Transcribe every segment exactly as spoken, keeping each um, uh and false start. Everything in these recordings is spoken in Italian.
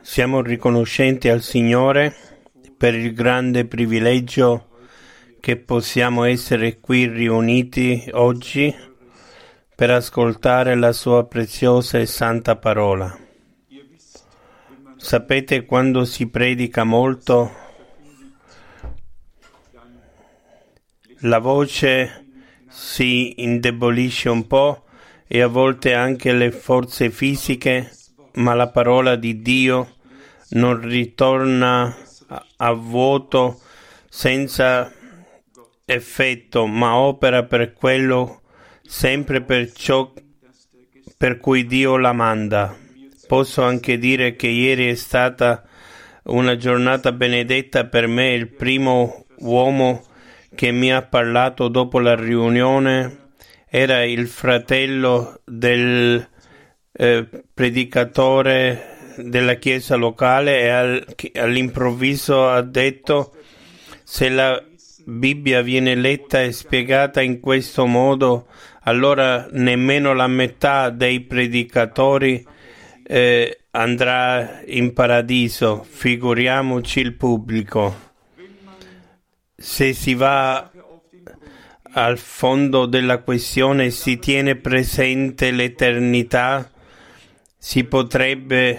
Siamo riconoscenti al Signore per il grande privilegio che possiamo essere qui riuniti oggi per ascoltare la Sua preziosa e santa parola. Sapete, quando si predica molto, la voce si indebolisce un po' e a volte anche le forze fisiche, ma la parola di Dio non ritorna a, a vuoto senza effetto, ma opera per quello, sempre per ciò per cui Dio la manda. Posso anche dire che ieri è stata una giornata benedetta per me. Il primo uomo che mi ha parlato dopo la riunione era il fratello del eh, predicatore della chiesa locale e al, all'improvviso ha detto: se la Bibbia viene letta e spiegata in questo modo, allora nemmeno la metà dei predicatori eh, andrà in paradiso, figuriamoci il pubblico. Se si va al fondo della questione e si tiene presente l'eternità, si potrebbe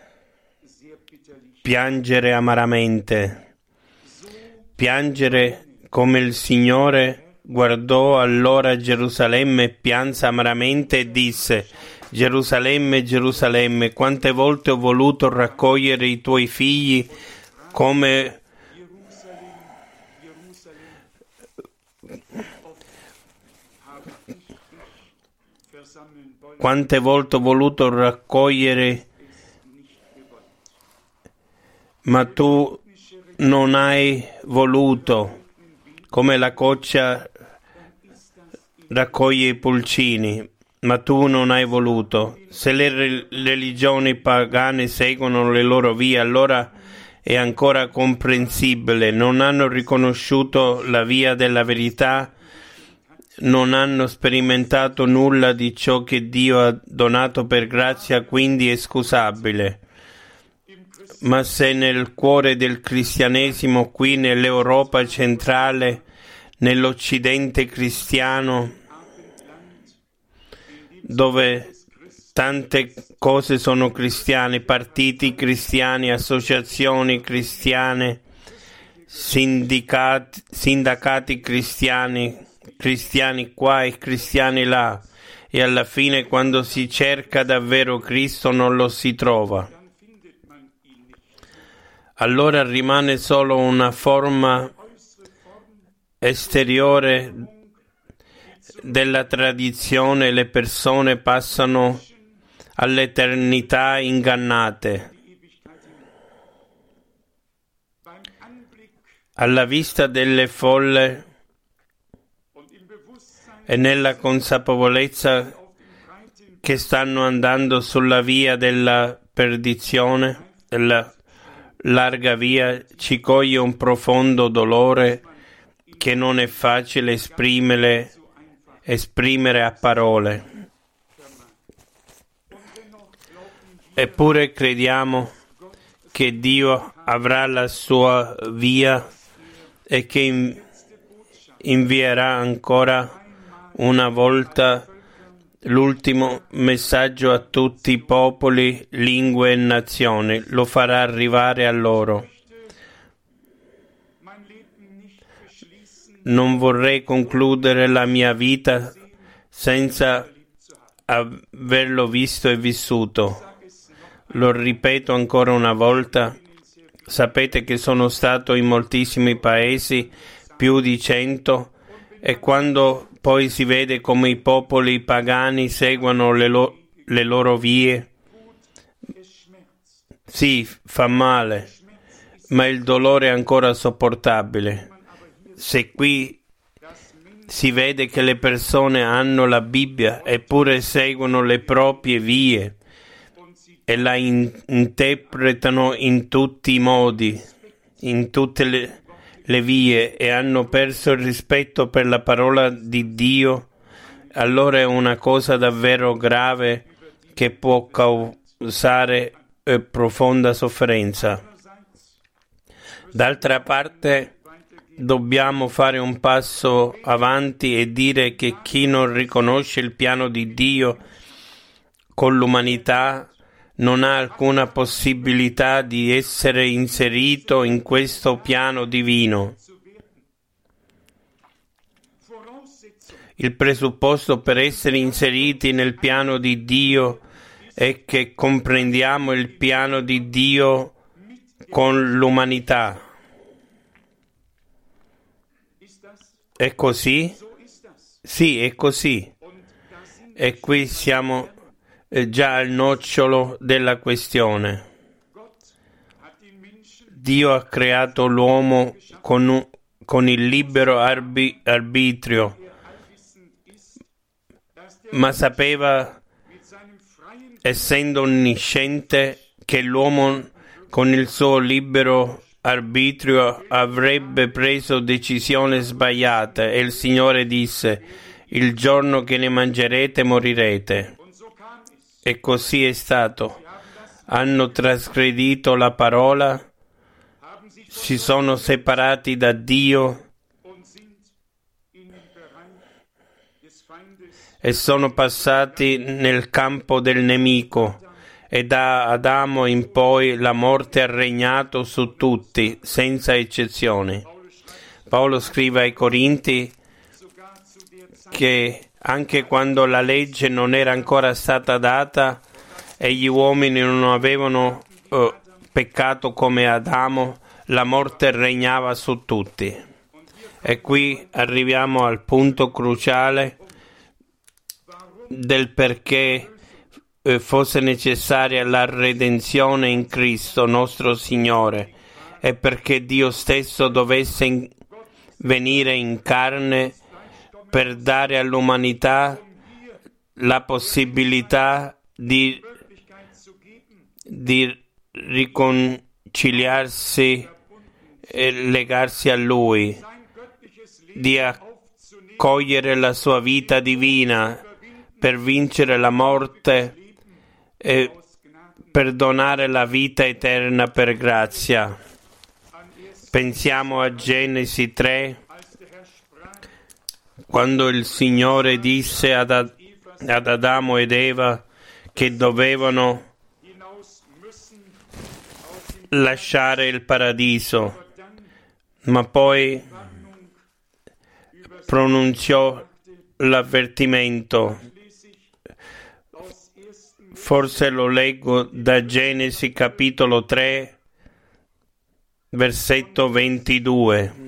piangere amaramente, piangere come il Signore guardò allora Gerusalemme, pianse amaramente e disse: Gerusalemme, Gerusalemme, quante volte ho voluto raccogliere i tuoi figli come quante volte ho voluto raccogliere, ma tu non hai voluto, come la coccia raccoglie i pulcini, ma tu non hai voluto. Se le religioni pagane seguono le loro vie, allora è ancora comprensibile. Non hanno riconosciuto la via della verità, non hanno sperimentato nulla di ciò che Dio ha donato per grazia, quindi è scusabile. Ma se nel cuore del cristianesimo, qui nell'Europa centrale, nell'Occidente cristiano, dove tante cose sono cristiane, partiti cristiani, associazioni cristiane, sindicati, sindacati cristiani, cristiani qua e cristiani là, e alla fine quando si cerca davvero Cristo non lo si trova. Allora rimane solo una forma esteriore della tradizione e le persone passano all'eternità ingannate. Alla vista delle folle e nella consapevolezza che stanno andando sulla via della perdizione, della larga via, ci coglie un profondo dolore che non è facile esprimere, esprimere a parole. Eppure crediamo che Dio avrà la sua via e che invierà ancora una volta l'ultimo messaggio a tutti i popoli, lingue e nazioni. Lo farà arrivare a loro. Non vorrei concludere la mia vita senza averlo visto e vissuto. Lo ripeto ancora una volta. Sapete che sono stato in moltissimi paesi, più di cento, e quando poi si vede come i popoli pagani seguono le, lo- le loro vie, sì, fa male, ma il dolore è ancora sopportabile. Se qui si vede che le persone hanno la Bibbia eppure seguono le proprie vie e la in- interpretano in tutti i modi, in tutte le le vie, e hanno perso il rispetto per la parola di Dio, allora è una cosa davvero grave che può causare eh, profonda sofferenza. D'altra parte, dobbiamo fare un passo avanti e dire che chi non riconosce il piano di Dio con l'umanità non ha alcuna possibilità di essere inserito in questo piano divino. Il presupposto per essere inseriti nel piano di Dio è che comprendiamo il piano di Dio con l'umanità. È così? Sì, è così. E qui siamo già al nocciolo della questione. Dio ha creato l'uomo con, un, con il libero arbi, arbitrio, ma sapeva, essendo onnisciente, che l'uomo con il suo libero arbitrio avrebbe preso decisioni sbagliate, e il Signore disse: il giorno che ne mangerete morirete. E così è stato. Hanno trasgredito la parola, si sono separati da Dio e sono passati nel campo del nemico, e da Adamo in poi la morte ha regnato su tutti, senza eccezioni. Paolo scrive ai Corinti che anche quando la legge non era ancora stata data e gli uomini non avevano uh, peccato come Adamo, la morte regnava su tutti. E qui arriviamo al punto cruciale del perché eh, fosse necessaria la redenzione in Cristo nostro Signore, e perché Dio stesso dovesse in- venire in carne per dare all'umanità la possibilità di, di riconciliarsi e legarsi a Lui, di accogliere la sua vita divina per vincere la morte e per donare la vita eterna per grazia. Pensiamo a Genesi tre, quando il Signore disse ad, ad, ad Adamo ed Eva che dovevano lasciare il paradiso, ma poi pronunziò l'avvertimento. Forse lo leggo da Genesi capitolo tre, versetto ventidue.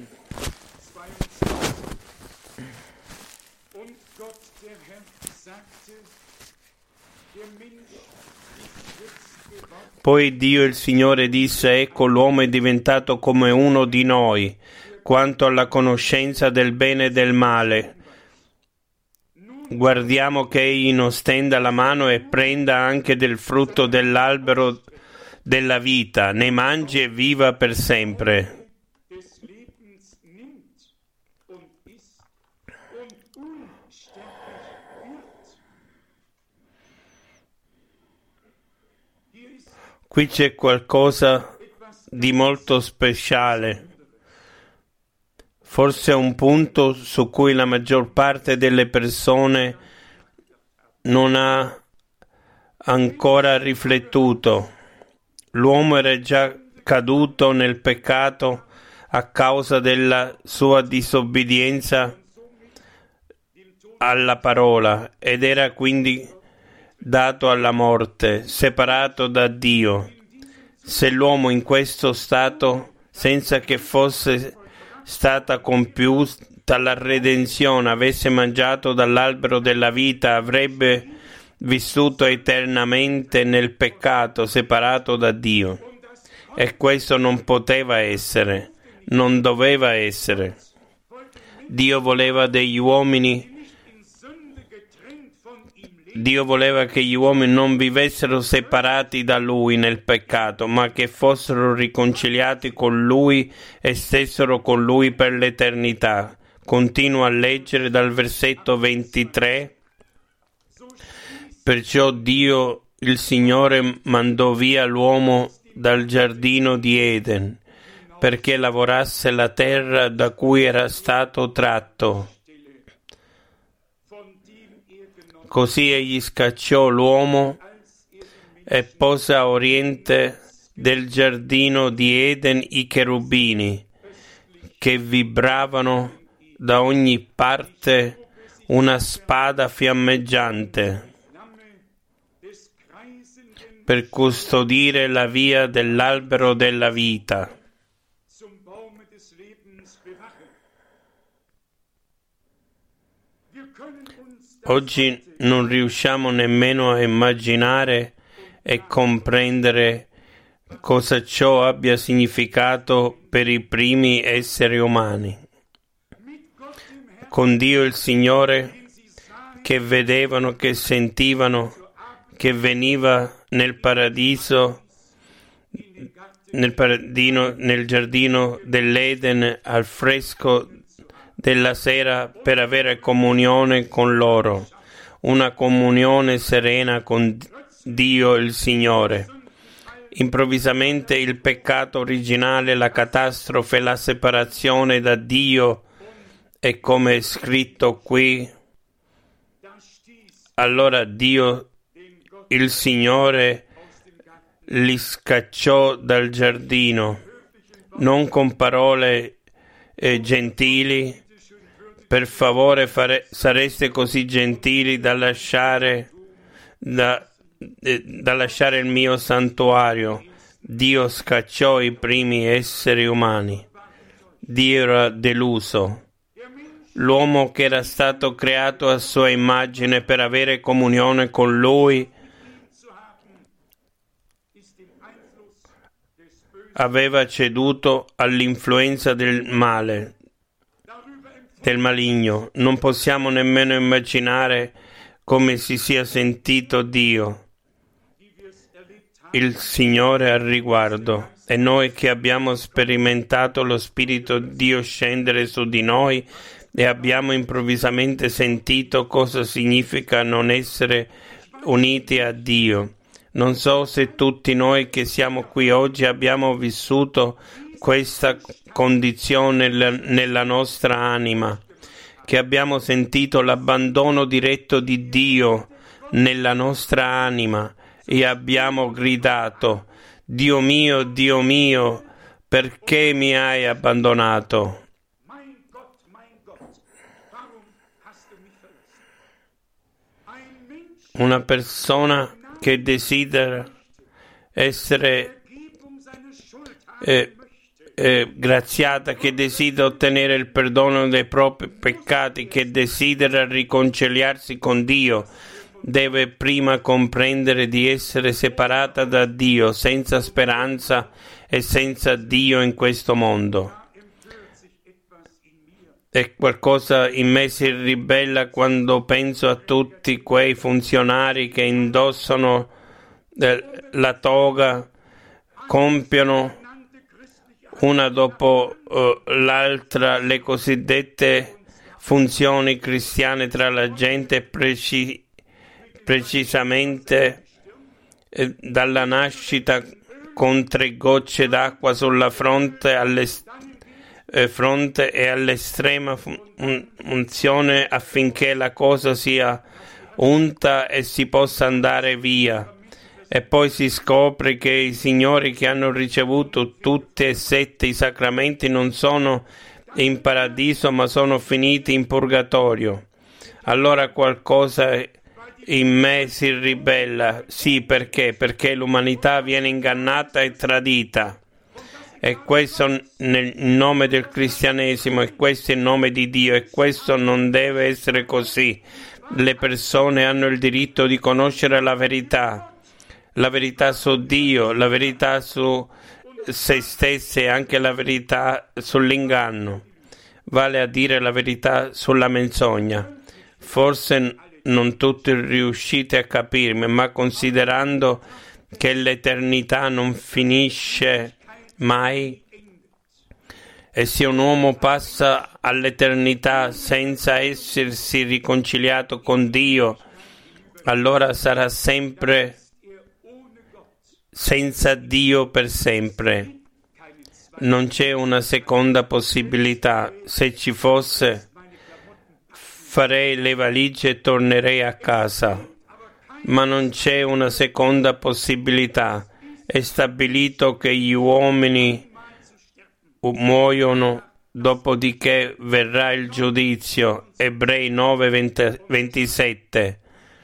Poi Dio il Signore disse: ecco, l'uomo è diventato come uno di noi, quanto alla conoscenza del bene e del male. Guardiamo che egli non stenda la mano e prenda anche del frutto dell'albero della vita, ne mangi e viva per sempre. Qui c'è qualcosa di molto speciale, forse un punto su cui la maggior parte delle persone non ha ancora riflettuto. L'uomo era già caduto nel peccato a causa della sua disobbedienza alla parola ed era quindi dato alla morte, separato da Dio. Se l'uomo in questo stato, senza che fosse stata compiuta la redenzione, avesse mangiato dall'albero della vita, avrebbe vissuto eternamente nel peccato, separato da Dio. E questo non poteva essere, non doveva essere. Dio voleva degli uomini Dio voleva che gli uomini non vivessero separati da Lui nel peccato, ma che fossero riconciliati con Lui e stessero con Lui per l'eternità. Continuo a leggere dal versetto ventitré. Perciò Dio il Signore mandò via l'uomo dal giardino di Eden perché lavorasse la terra da cui era stato tratto. Così egli scacciò l'uomo e pose a oriente del giardino di Eden i cherubini, che vibravano da ogni parte una spada fiammeggiante, per custodire la via dell'albero della vita. Oggi non riusciamo nemmeno a immaginare e comprendere cosa ciò abbia significato per i primi esseri umani. Con Dio il Signore, che vedevano, che sentivano, che veniva nel paradiso, nel, paradino, nel giardino dell'Eden al fresco della sera per avere comunione con loro, una comunione serena con Dio il Signore. Improvvisamente il peccato originale, la catastrofe, la separazione da Dio, e come è scritto qui, allora Dio il Signore li scacciò dal giardino, non con parole eh, gentili. Per favore fare, sareste così gentili da lasciare, da, eh, da lasciare il mio santuario. Dio scacciò i primi esseri umani. Dio era deluso. L'uomo che era stato creato a sua immagine per avere comunione con Lui aveva ceduto all'influenza del male, del maligno. Non possiamo nemmeno immaginare come si sia sentito Dio, il Signore, al riguardo. E noi che abbiamo sperimentato lo Spirito Dio scendere su di noi e abbiamo improvvisamente sentito cosa significa non essere uniti a Dio. Non so se tutti noi che siamo qui oggi abbiamo vissuto questa condizione nella nostra anima, che abbiamo sentito l'abbandono diretto di Dio nella nostra anima e abbiamo gridato: Dio mio, Dio mio, perché mi hai abbandonato? Una persona che desidera essere eh, eh, graziata, che desidera ottenere il perdono dei propri peccati, che desidera riconciliarsi con Dio, deve prima comprendere di essere separata da Dio, senza speranza e senza Dio in questo mondo. E qualcosa in me si ribella quando penso a tutti quei funzionari che indossano eh, la toga, compiono una dopo uh, l'altra le cosiddette funzioni cristiane tra la gente, preci- precisamente eh, dalla nascita con tre gocce d'acqua sulla fronte, alle, eh, fronte e all'estrema fun- unzione affinché la cosa sia unta e si possa andare via. E poi si scopre che i signori che hanno ricevuto tutti e sette i sacramenti non sono in paradiso, ma sono finiti in purgatorio. Allora qualcosa in me si ribella. Sì, perché? Perché l'umanità viene ingannata e tradita. E questo nel nome del cristianesimo, e questo in nome di Dio, e questo non deve essere così. Le persone hanno il diritto di conoscere la verità. La verità su Dio, la verità su se stesse e anche la verità sull'inganno, vale a dire la verità sulla menzogna. Forse non tutti riuscite a capirmi, ma considerando che l'eternità non finisce mai, e se un uomo passa all'eternità senza essersi riconciliato con Dio, allora sarà sempre senza Dio per sempre. Non c'è una seconda possibilità. Se ci fosse, farei le valigie e tornerei a casa. Ma non c'è una seconda possibilità. È stabilito che gli uomini muoiono, dopodiché verrà il giudizio. Ebrei nove ventisette.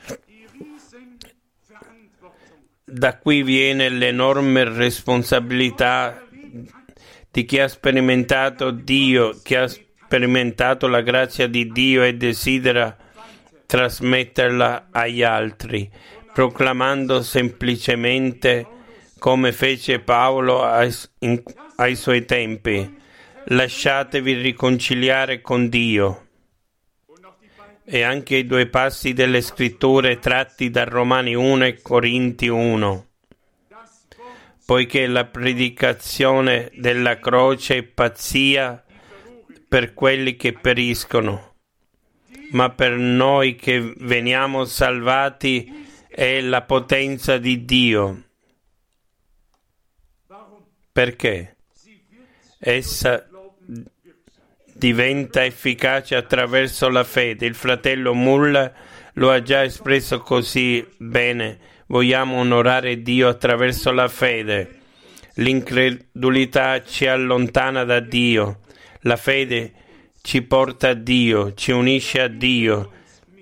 Da qui viene l'enorme responsabilità di chi ha sperimentato Dio, chi ha sperimentato la grazia di Dio e desidera trasmetterla agli altri, proclamando semplicemente, come fece Paolo ai, in, ai suoi tempi: lasciatevi riconciliare con Dio. E anche i due passi delle scritture tratti da Romani uno e Corinti uno. Poiché la predicazione della croce è pazzia per quelli che periscono, ma per noi che veniamo salvati è la potenza di Dio. Perché? Essa diventa efficace attraverso la fede. Il fratello Muller lo ha già espresso così bene. Vogliamo onorare Dio attraverso la fede. L'incredulità ci allontana da Dio. La fede ci porta a Dio, ci unisce a Dio,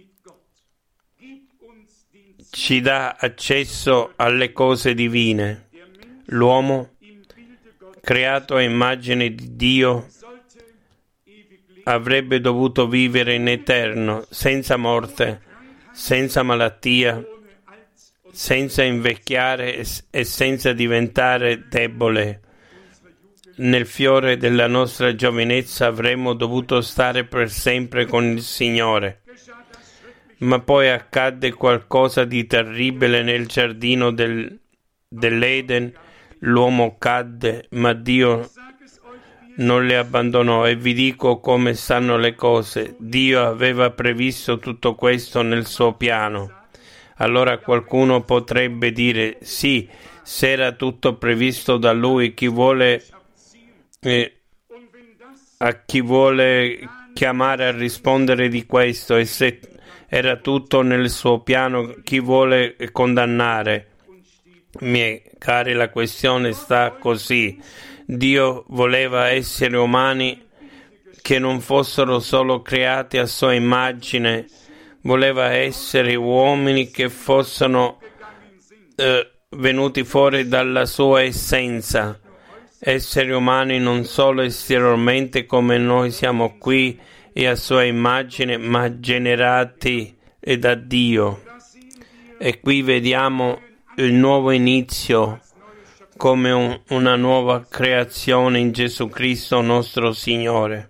ci dà accesso alle cose divine. L'uomo, creato a immagine di Dio, avrebbe dovuto vivere in eterno, senza morte, senza malattia, senza invecchiare e senza diventare debole. Nel fiore della nostra giovinezza avremmo dovuto stare per sempre con il Signore. Ma poi accadde qualcosa di terribile nel giardino del, dell'Eden. L'uomo cadde, ma Dio non le abbandonò, e vi dico come stanno le cose. Dio aveva previsto tutto questo nel suo piano. Allora qualcuno potrebbe dire: sì, se era tutto previsto da Lui, chi vuole eh, a chi vuole chiamare a rispondere di questo? E se era tutto nel suo piano, chi vuole condannare? Miei cari, la questione sta così. Dio voleva esseri umani che non fossero solo creati a sua immagine, voleva essere uomini che fossero eh, venuti fuori dalla sua essenza, esseri umani non solo esteriormente come noi siamo qui e a sua immagine, ma generati da Dio. E qui vediamo il nuovo inizio come un, una nuova creazione in Gesù Cristo nostro Signore.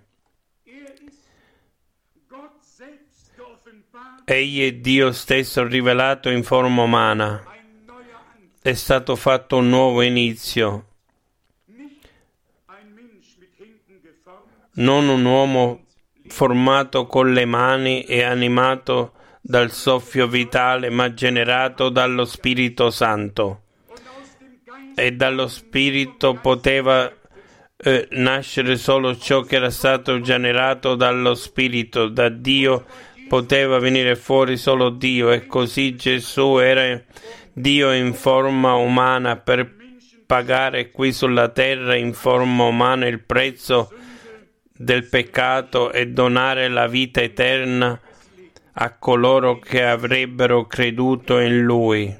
Egli è Dio stesso rivelato in forma umana. È stato fatto un nuovo inizio. Non un uomo formato con le mani e animato dal soffio vitale, ma generato dallo Spirito Santo. E dallo Spirito poteva eh, nascere solo ciò che era stato generato dallo Spirito. Da Dio poteva venire fuori solo Dio, e così Gesù era Dio in forma umana per pagare qui sulla terra in forma umana il prezzo del peccato e donare la vita eterna a coloro che avrebbero creduto in Lui.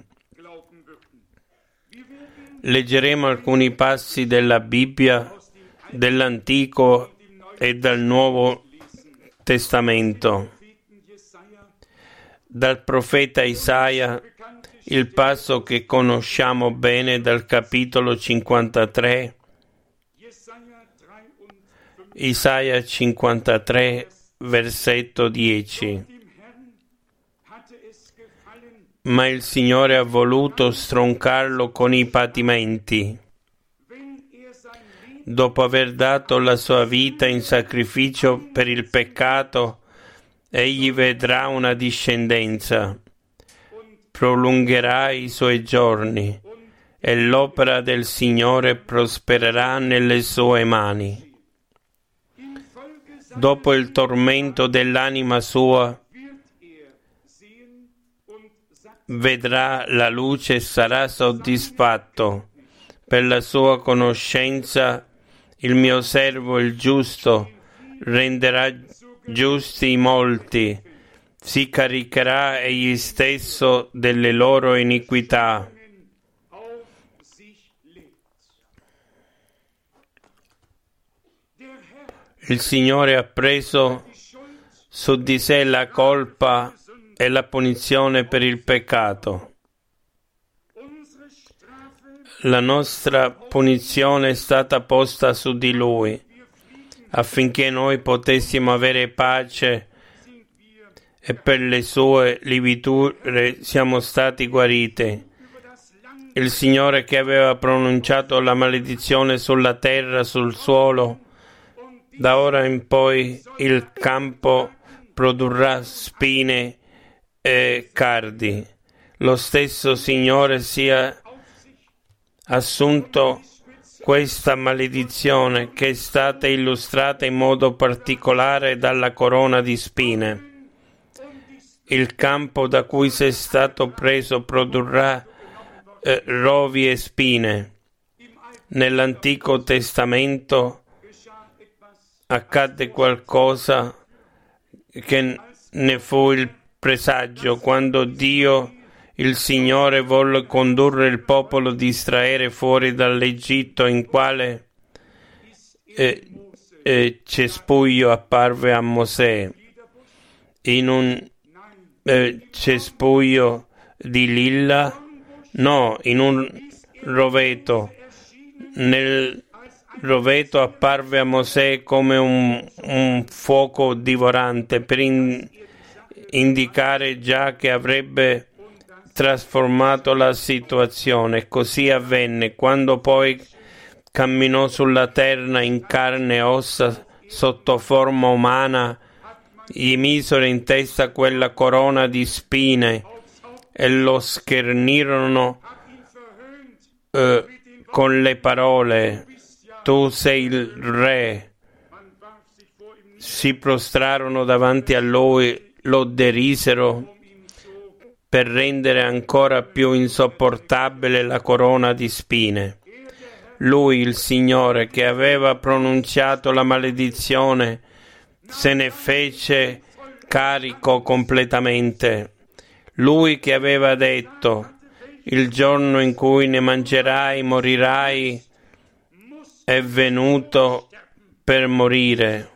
Leggeremo alcuni passi della Bibbia, dell'Antico e dal Nuovo Testamento. Dal profeta Isaia, il passo che conosciamo bene dal capitolo cinquantatré, Isaia cinquantatré, versetto dieci. Ma il Signore ha voluto stroncarlo con i patimenti. Dopo aver dato la sua vita in sacrificio per il peccato, egli vedrà una discendenza, prolungherà i suoi giorni e l'opera del Signore prospererà nelle sue mani. Dopo il tormento dell'anima sua, vedrà la luce e sarà soddisfatto. Per la sua conoscenza, il mio servo, il giusto, renderà giusti i molti, si caricherà egli stesso delle loro iniquità. Il Signore ha preso su di sé la colpa e la punizione per il peccato. La nostra punizione è stata posta su di Lui, affinché noi potessimo avere pace, e per le sue lividure siamo stati guariti. Il Signore che aveva pronunciato la maledizione sulla terra, sul suolo, da ora in poi il campo produrrà spine e cardi. Lo stesso Signore sia assunto questa maledizione che è stata illustrata in modo particolare dalla corona di spine. Il campo da cui sei stato preso produrrà eh, rovi e spine. Nell'Antico Testamento accadde qualcosa che ne fu il presagio quando Dio, il Signore, volle condurre il popolo di Israele fuori dall'Egitto, in quale eh, eh, cespuglio apparve a Mosè, in un eh, cespuglio di lilla, no, in un roveto. Nel roveto apparve a Mosè come un, un fuoco divorante, per in, indicare già che avrebbe trasformato la situazione. Così avvenne quando poi camminò sulla terra in carne e ossa sotto forma umana. Gli misero in testa quella corona di spine e lo schernirono eh, con le parole: tu sei il re. Si prostrarono davanti a lui, lo derisero per rendere ancora più insopportabile la corona di spine. Lui, il Signore, che aveva pronunciato la maledizione, se ne fece carico completamente. Lui che aveva detto: il giorno in cui ne mangerai morirai, è venuto per morire,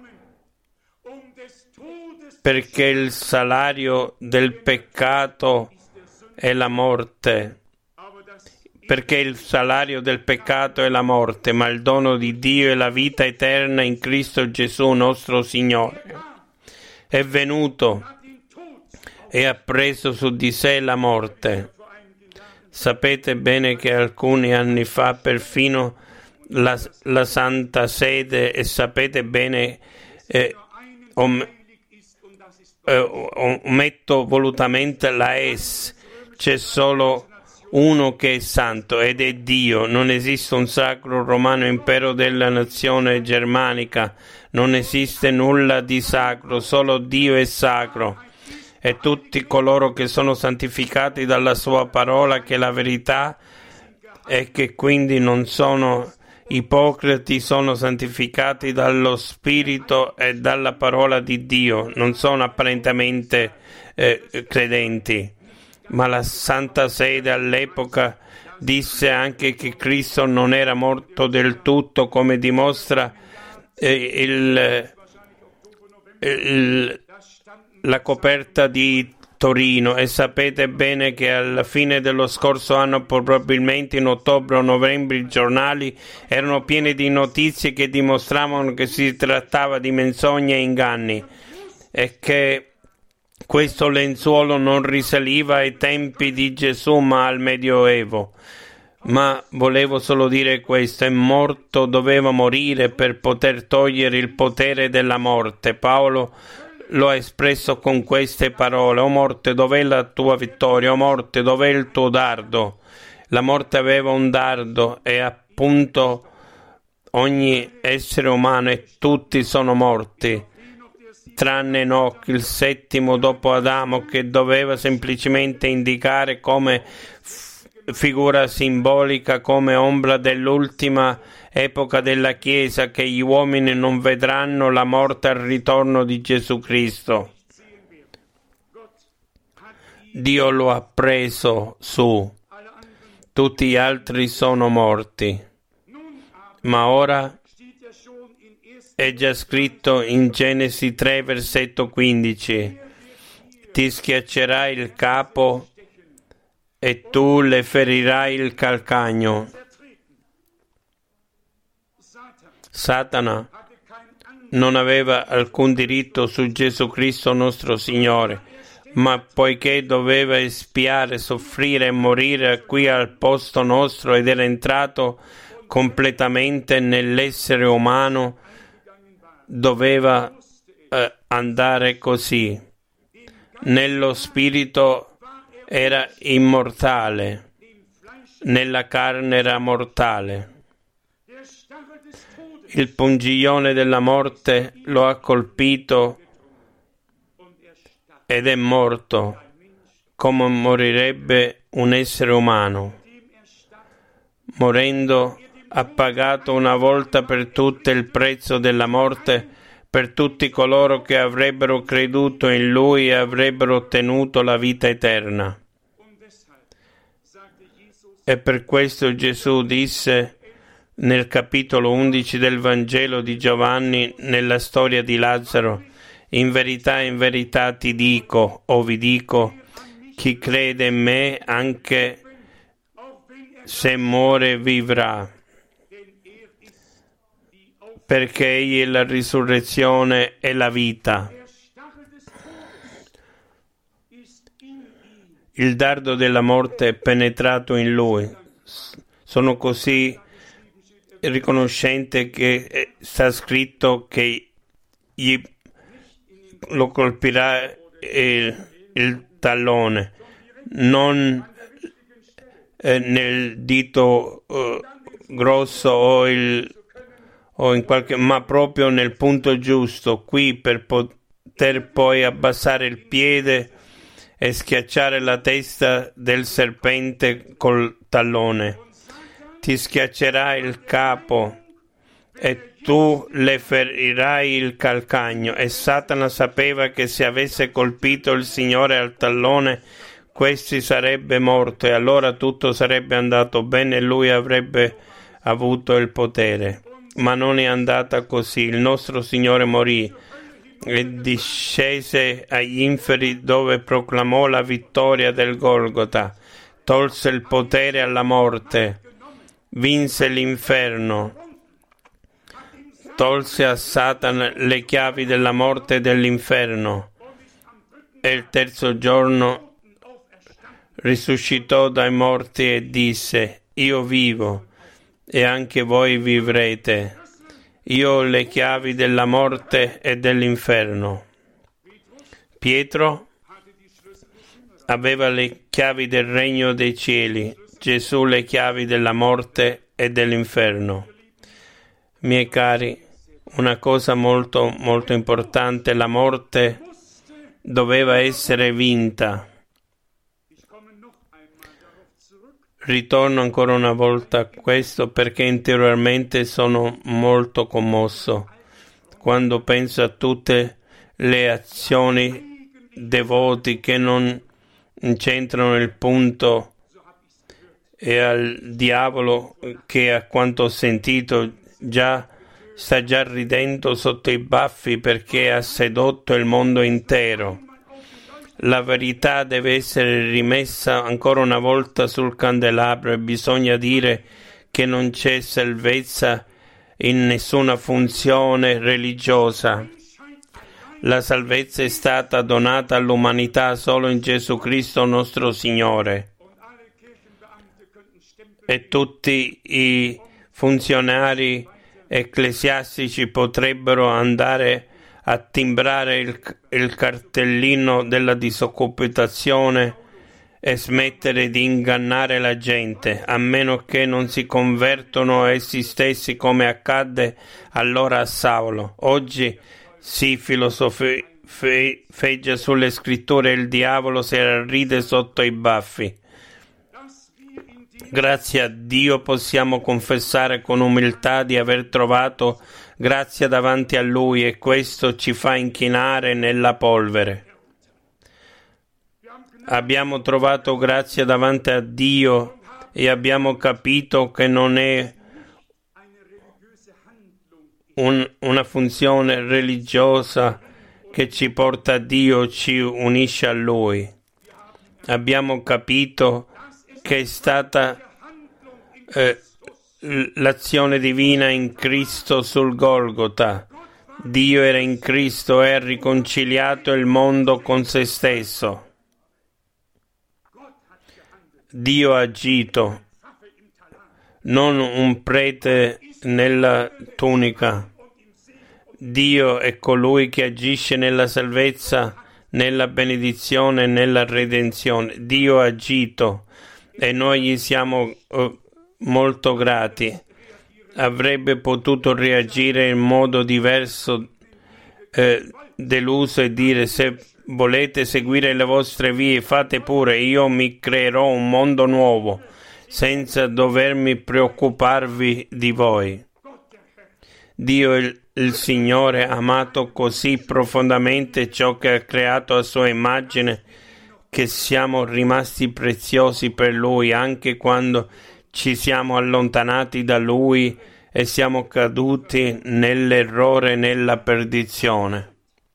perché il salario del peccato è la morte, perché il salario del peccato è la morte, ma il dono di Dio è la vita eterna in Cristo Gesù nostro Signore. È venuto e ha preso su di sé la morte. Sapete bene che alcuni anni fa perfino la, la Santa Sede, e sapete bene eh, om, eh, ometto volutamente la S, c'è solo uno che è santo ed è Dio. Non esiste un sacro romano impero della nazione germanica, non esiste nulla di sacro, solo Dio è sacro, e tutti coloro che sono santificati dalla sua parola, che è la verità, e che quindi non sono ipocriti, sono santificati dallo Spirito e dalla parola di Dio, non sono apparentemente eh, credenti. Ma la Santa Sede all'epoca disse anche che Cristo non era morto del tutto, come dimostra eh, il, il, la coperta di Torino, e sapete bene che alla fine dello scorso anno, probabilmente in ottobre o novembre, i giornali erano pieni di notizie che dimostravano che si trattava di menzogne e inganni, e che questo lenzuolo non risaliva ai tempi di Gesù ma al Medioevo. Ma volevo solo dire questo: è morto, doveva morire per poter togliere il potere della morte. Paolo lo ha espresso con queste parole: o morte, dov'è la tua vittoria? O morte, dov'è il tuo dardo? La morte aveva un dardo e appunto ogni essere umano e tutti sono morti, tranne Enoch, il settimo dopo Adamo, che doveva semplicemente indicare come f- figura simbolica, come ombra dell'ultima epoca della Chiesa, che gli uomini non vedranno la morte al ritorno di Gesù Cristo. Dio lo ha preso su, tutti gli altri sono morti. Ma ora è già scritto in Genesi tre, versetto quindici: ti schiaccerai il capo e tu le ferirai il calcagno. Satana non aveva alcun diritto su Gesù Cristo nostro Signore, ma poiché doveva espiare, soffrire e morire qui al posto nostro ed era entrato completamente nell'essere umano, doveva eh, andare così. Nello spirito era immortale, nella carne era mortale. Il pungiglione della morte lo ha colpito ed è morto, come morirebbe un essere umano. Morendo ha pagato una volta per tutte il prezzo della morte per tutti coloro che avrebbero creduto in Lui e avrebbero ottenuto la vita eterna. E per questo Gesù disse nel capitolo undici del Vangelo di Giovanni, nella storia di Lazzaro: in verità, in verità ti dico, o vi dico, chi crede in me, anche se muore vivrà, perché egli è la risurrezione e la vita. Il dardo della morte è penetrato in lui. Sono così riconoscente che sta scritto che gli lo colpirà il, il tallone, non eh, nel dito eh, grosso o, il, o in qualche, ma proprio nel punto giusto, qui, per poter poi abbassare il piede e schiacciare la testa del serpente col tallone. Ti schiaccerai il capo e tu le ferirai il calcagno. E Satana sapeva che se avesse colpito il Signore al tallone, questi sarebbe morto, e allora tutto sarebbe andato bene e lui avrebbe avuto il potere. Ma non è andata così. Il nostro Signore morì e discese agli inferi, dove proclamò la vittoria del Golgota, tolse il potere alla morte, vinse l'inferno, tolse a Satana le chiavi della morte e dell'inferno, e il terzo giorno risuscitò dai morti e disse: io vivo e anche voi vivrete. Io ho le chiavi della morte e dell'inferno. Pietro aveva le chiavi del regno dei cieli, Gesù le chiavi della morte e dell'inferno. Miei cari, una cosa molto molto importante: la morte doveva essere vinta. Ritorno ancora una volta a questo perché interiormente sono molto commosso quando penso a tutte le azioni devoti che non centrano il punto, e al diavolo che, a quanto ho sentito, già sta già ridendo sotto i baffi perché ha sedotto il mondo intero. La verità deve essere rimessa ancora una volta sul candelabro e bisogna dire che non c'è salvezza in nessuna funzione religiosa. La salvezza è stata donata all'umanità solo in Gesù Cristo nostro Signore. E tutti i funzionari ecclesiastici potrebbero andare a timbrare il, il cartellino della disoccupazione e smettere di ingannare la gente, a meno che non si convertono essi stessi, come accadde allora a Saulo. Oggi si filosofeggia sulle scritture e il diavolo si ride sotto i baffi. Grazie a Dio possiamo confessare con umiltà di aver trovato grazia davanti a Lui, e questo ci fa inchinare nella polvere. Abbiamo trovato grazia davanti a Dio e abbiamo capito che non è un, una funzione religiosa che ci porta a Dio, ci unisce a Lui. Abbiamo capito che è stata eh, l'azione divina in Cristo sul Golgota. Dio era in Cristo e ha riconciliato il mondo con se stesso. Dio ha agito, non un prete nella tunica. Dio è colui che agisce nella salvezza, nella benedizione e nella redenzione. Dio ha agito e noi gli siamo uh, molto grati. Avrebbe potuto reagire in modo diverso, eh, deluso, e dire: se volete seguire le vostre vie, fate pure, io mi creerò un mondo nuovo senza dovermi preoccuparvi di voi. Dio il, il Signore ha amato così profondamente ciò che ha creato a sua immagine, che siamo rimasti preziosi per Lui anche quando ci siamo allontanati da Lui e siamo caduti nell'errore e nella perdizione.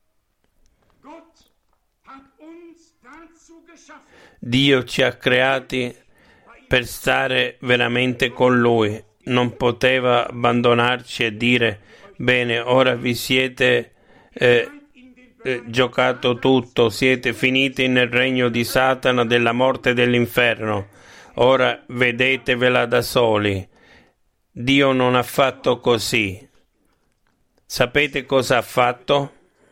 Dio ci ha creati per stare veramente con Lui. Non poteva abbandonarci e dire: bene, ora vi siete eh, eh, giocato tutto, siete finiti nel regno di Satana, della morte e dell'inferno, ora vedetevela da soli. Dio non ha fatto così. Sapete cosa ha fatto?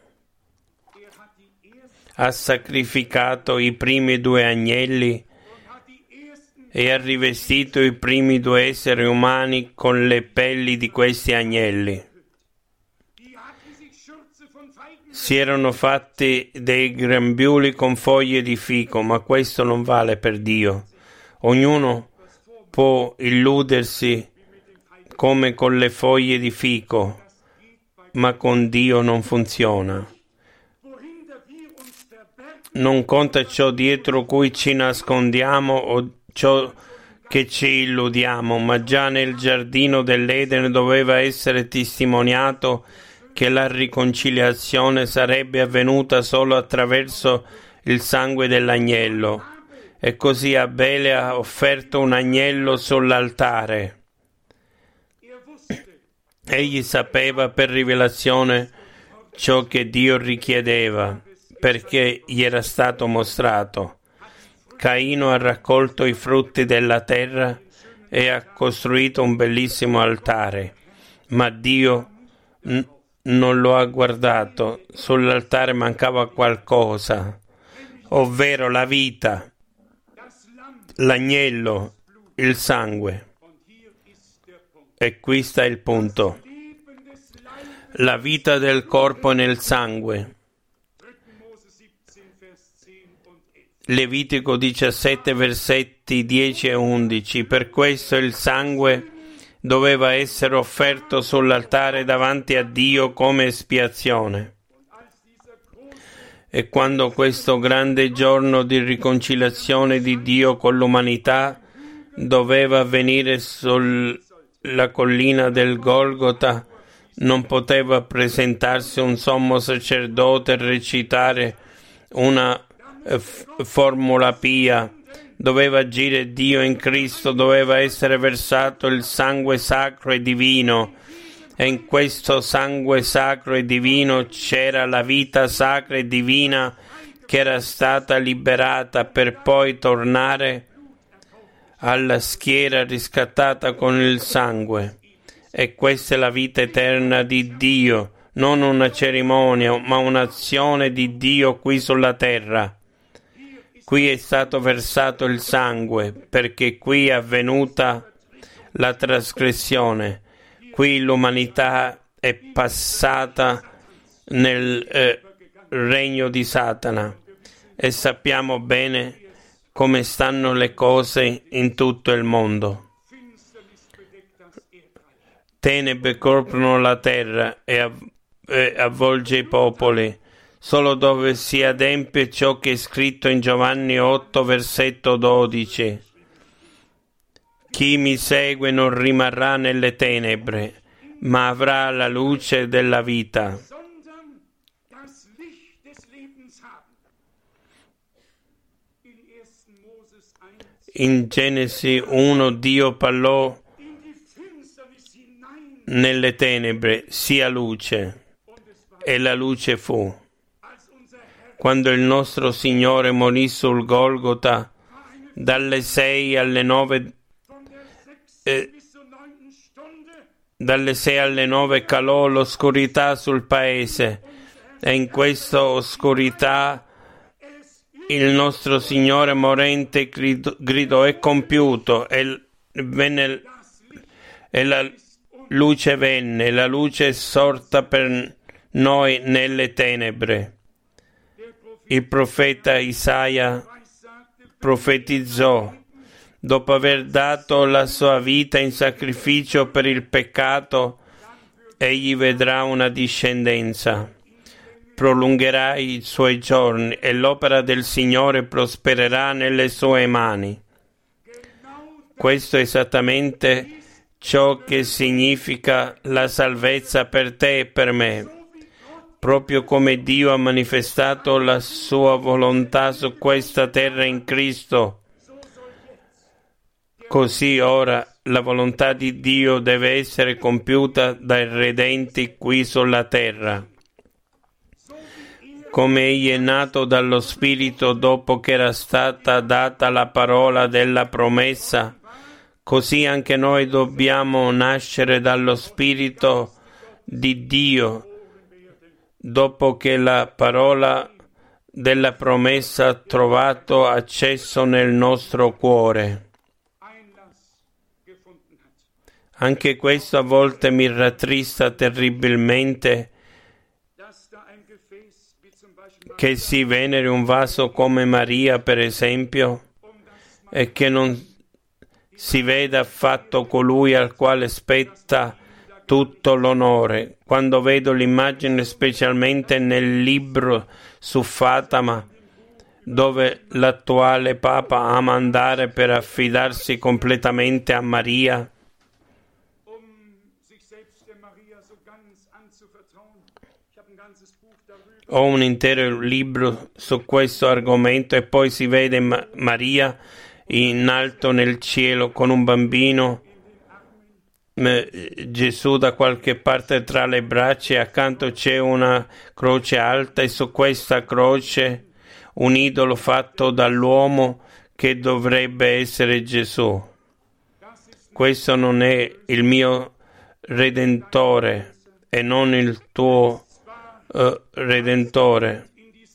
Ha sacrificato i primi due agnelli e ha rivestito i primi due esseri umani con le pelli di questi agnelli. Si erano fatti dei grembiuli con foglie di fico, ma questo non vale per Dio. Ognuno può illudersi come con le foglie di fico, ma con Dio non funziona. Non conta ciò dietro cui ci nascondiamo o ciò che ci illudiamo, ma già nel giardino dell'Eden doveva essere testimoniato che la riconciliazione sarebbe avvenuta solo attraverso il sangue dell'agnello. E così Abele ha offerto un agnello sull'altare. Egli sapeva per rivelazione ciò che Dio richiedeva, perché gli era stato mostrato. Caino ha raccolto i frutti della terra e ha costruito un bellissimo altare, ma Dio n- non lo ha guardato. Sull'altare mancava qualcosa, ovvero la vita, l'agnello, il sangue. E qui sta il punto. La vita del corpo nel sangue. Levitico diciassette, versetti dieci e undici. Per questo il sangue doveva essere offerto sull'altare davanti a Dio come espiazione. E quando questo grande giorno di riconciliazione di Dio con l'umanità doveva avvenire sulla collina del Golgota, non poteva presentarsi un sommo sacerdote e recitare una F- formula pia. Doveva agire Dio in Cristo, doveva essere versato il sangue sacro e divino, e in questo sangue sacro e divino c'era la vita sacra e divina che era stata liberata per poi tornare alla schiera riscattata con il sangue. E questa è la vita eterna di Dio, non una cerimonia, ma un'azione di Dio qui sulla terra. Qui è stato versato il sangue, perché qui è avvenuta la trasgressione. Qui l'umanità è passata nel eh, regno di Satana e sappiamo bene come stanno le cose in tutto il mondo. Tenebre coprono la terra e, av- e avvolge i popoli. Solo dove si adempie ciò che è scritto in Giovanni otto, versetto dodici. Chi mi segue non rimarrà nelle tenebre, ma avrà la luce della vita. In Genesi uno Dio parlò nelle tenebre, sia luce, e la luce fu. Quando il nostro Signore morì sul Golgota, dalle sei alle nove, eh, dalle sei alle nove calò l'oscurità sul paese, e in questa oscurità il nostro Signore morente gridò, gridò è compiuto, e, venne, e la luce venne, la luce è sorta per noi nelle tenebre. Il profeta Isaia profetizzò: dopo aver dato la sua vita in sacrificio per il peccato, egli vedrà una discendenza, prolungherà i suoi giorni e l'opera del Signore prospererà nelle sue mani. Questo è esattamente ciò che significa la salvezza per te e per me. Proprio come Dio ha manifestato la sua volontà su questa terra in Cristo, così ora la volontà di Dio deve essere compiuta dai redenti qui sulla terra. Come egli è nato dallo Spirito dopo che era stata data la parola della promessa, così anche noi dobbiamo nascere dallo Spirito di Dio dopo che la parola della promessa ha trovato accesso nel nostro cuore. Anche questo a volte mi rattrista terribilmente, che si veneri un vaso come Maria, per esempio, e che non si veda affatto colui al quale spetta tutto l'onore. Quando vedo l'immagine, specialmente nel libro su Fatima, dove l'attuale Papa ama andare per affidarsi completamente a Maria, ho un intero libro su questo argomento, e poi si vede Ma- Maria in alto nel cielo con un bambino, Gesù da qualche parte tra le braccia, e accanto c'è una croce alta, e su questa croce un idolo fatto dall'uomo che dovrebbe essere Gesù. Questo non è il mio Redentore e non il tuo uh, Redentore.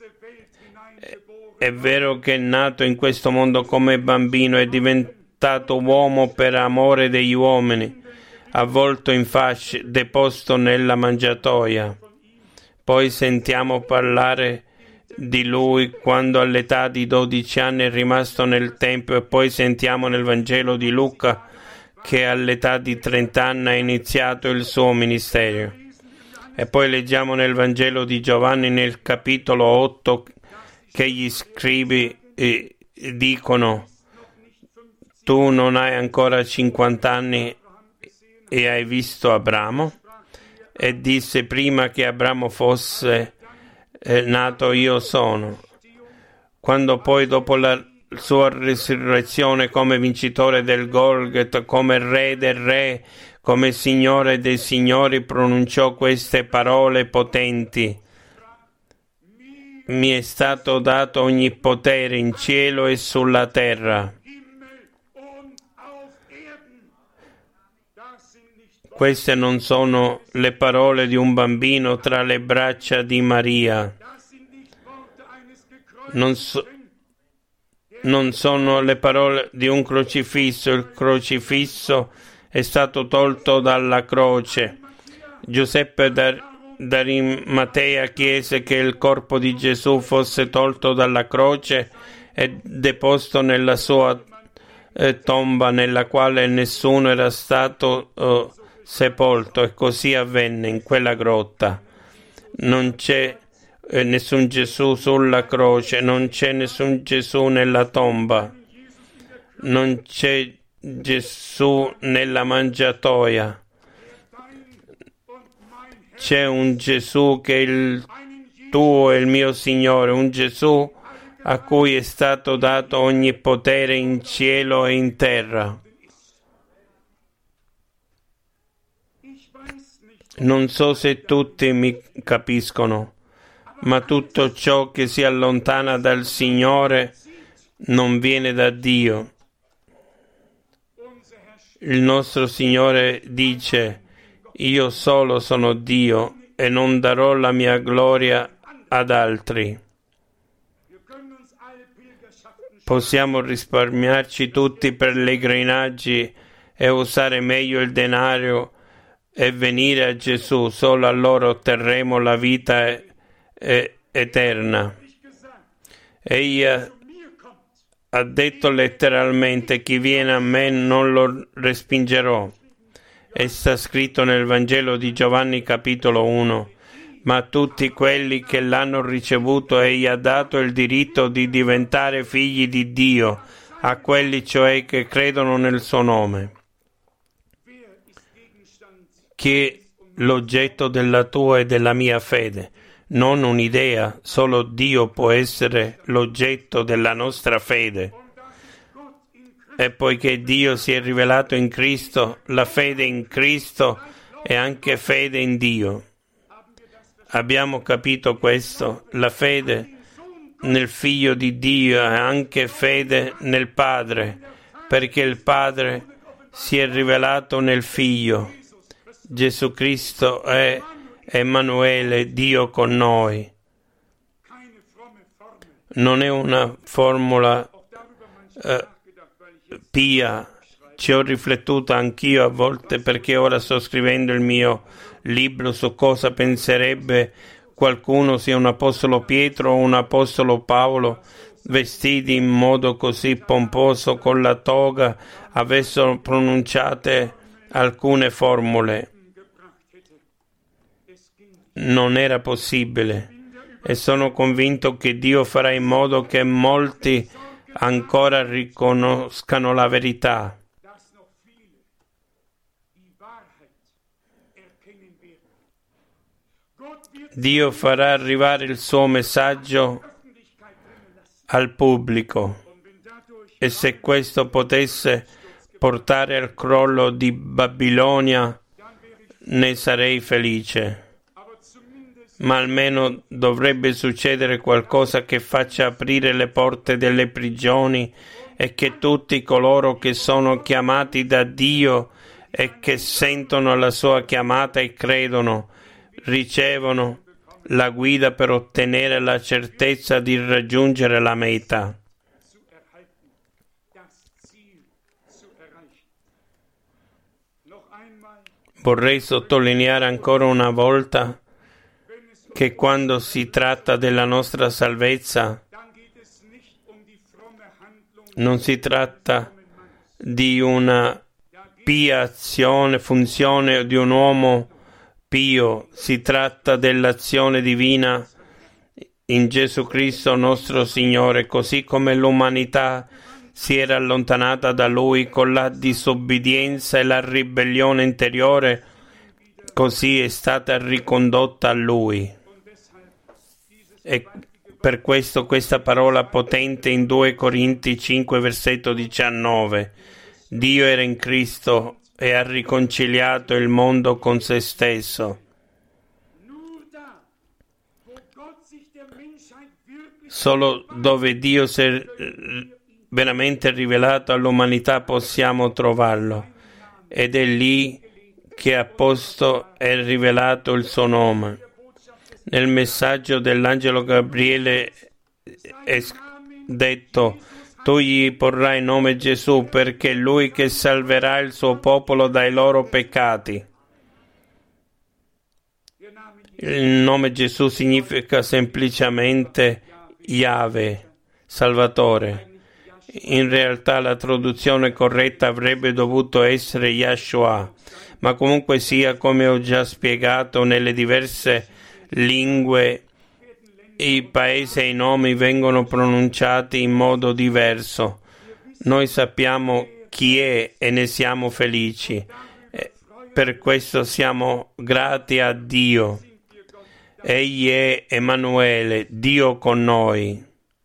È vero che è nato in questo mondo come bambino, è diventato uomo per amore degli uomini, avvolto in fasce, deposto nella mangiatoia. Poi sentiamo parlare di lui quando all'età di dodici anni è rimasto nel Tempio, e poi sentiamo nel Vangelo di Luca che all'età di trenta anni ha iniziato il suo ministero. E poi leggiamo nel Vangelo di Giovanni, nel capitolo otto, che gli scribi eh, dicono: tu non hai ancora cinquanta anni e hai visto Abramo? E disse: prima che Abramo fosse eh, nato io sono. Quando poi, dopo la sua risurrezione come vincitore del Golgotha, come re del re, come signore dei signori, pronunciò queste parole potenti: mi è stato dato ogni potere in cielo e sulla terra. Queste non sono le parole di un bambino tra le braccia di Maria. Non, so, non sono le parole di un crocifisso. Il crocifisso è stato tolto dalla croce. Giuseppe d'Arimatea chiese che il corpo di Gesù fosse tolto dalla croce e deposto nella sua eh, tomba, nella quale nessuno era stato eh, sepolto, e così avvenne in quella grotta. Non c'è eh, nessun Gesù sulla croce, non c'è nessun Gesù nella tomba, non c'è Gesù nella mangiatoia. C'è un Gesù che è il tuo e il mio Signore, un Gesù a cui è stato dato ogni potere in cielo e in terra. Non so se tutti mi capiscono, ma tutto ciò che si allontana dal Signore non viene da Dio. Il nostro Signore dice: io solo sono Dio e non darò la mia gloria ad altri. Possiamo risparmiarci tutti i pellegrinaggi e usare meglio il denaro e venire a Gesù, solo allora otterremo la vita e, e, eterna. Egli ha, ha detto letteralmente: chi viene a me non lo respingerò. E sta scritto nel Vangelo di Giovanni capitolo uno: ma a tutti quelli che l'hanno ricevuto egli ha dato il diritto di diventare figli di Dio, a quelli cioè che credono nel suo nome. Chi è l'oggetto della tua e della mia fede? Non un'idea, solo Dio può essere l'oggetto della nostra fede. E poiché Dio si è rivelato in Cristo, la fede in Cristo è anche fede in Dio. Abbiamo capito questo? La fede nel Figlio di Dio è anche fede nel Padre, perché il Padre si è rivelato nel Figlio. Gesù Cristo è Emanuele, Dio con noi. Non è una formula eh, pia. Ci ho riflettuto anch'io a volte, perché ora sto scrivendo il mio libro su cosa penserebbe qualcuno sia un apostolo Pietro o un apostolo Paolo, vestiti in modo così pomposo con la toga, avessero pronunciate alcune formule. Non era possibile, e sono convinto che Dio farà in modo che molti ancora riconoscano la verità. Dio farà arrivare il suo messaggio al pubblico, e se questo potesse portare al crollo di Babilonia, ne sarei felice. Ma almeno dovrebbe succedere qualcosa che faccia aprire le porte delle prigioni e che tutti coloro che sono chiamati da Dio e che sentono la sua chiamata e credono, ricevono la guida per ottenere la certezza di raggiungere la meta. Vorrei sottolineare ancora una volta che quando si tratta della nostra salvezza non si tratta di una pia azione, funzione di un uomo pio, si tratta dell'azione divina in Gesù Cristo nostro Signore, così come l'umanità si era allontanata da Lui con la disobbedienza e la ribellione interiore, così è stata ricondotta a Lui. E per questo questa parola potente in due Corinti cinque versetto diciannove: Dio era in Cristo e ha riconciliato il mondo con se stesso. Solo dove Dio si è veramente rivelato all'umanità possiamo trovarlo, ed è lì che ha posto e rivelato il suo nome. Nel messaggio dell'angelo Gabriele è detto: Tu gli porrai nome Gesù perché è lui che salverà il suo popolo dai loro peccati. Il nome Gesù significa semplicemente Yahweh, Salvatore. In realtà la traduzione corretta avrebbe dovuto essere Yahshua, ma comunque sia, come ho già spiegato, nelle diverse lingue i paesi e i nomi vengono pronunciati in modo diverso. Noi sappiamo chi è e ne siamo felici. Per questo siamo grati a Dio. Egli è Emanuele, Dio con noi.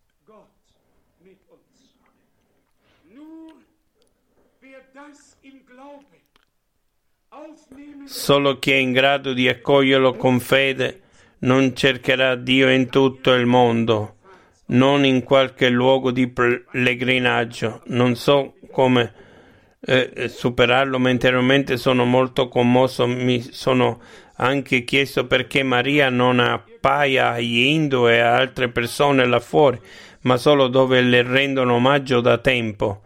Solo chi è in grado di accoglierlo con fede non cercherà Dio in tutto il mondo, non in qualche luogo di pellegrinaggio. Non so come eh, superarlo, ma interiormente sono molto commosso. Mi sono anche chiesto perché Maria non appaia agli Hindu e a altre persone là fuori, ma solo dove le rendono omaggio da tempo.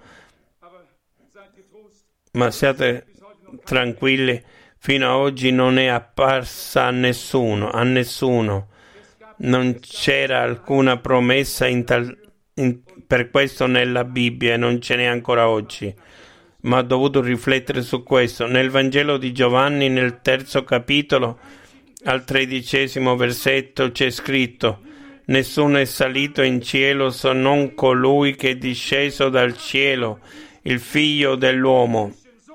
Ma siate tranquilli, fino ad oggi non è apparsa a nessuno, a nessuno. Non c'era alcuna promessa in tal, in, per questo nella Bibbia e non ce n'è ancora oggi. Ma ho dovuto riflettere su questo. Nel Vangelo di Giovanni, nel terzo capitolo, al tredicesimo versetto, c'è scritto: nessuno è salito in cielo se non colui che è disceso dal cielo, il figlio dell'uomo.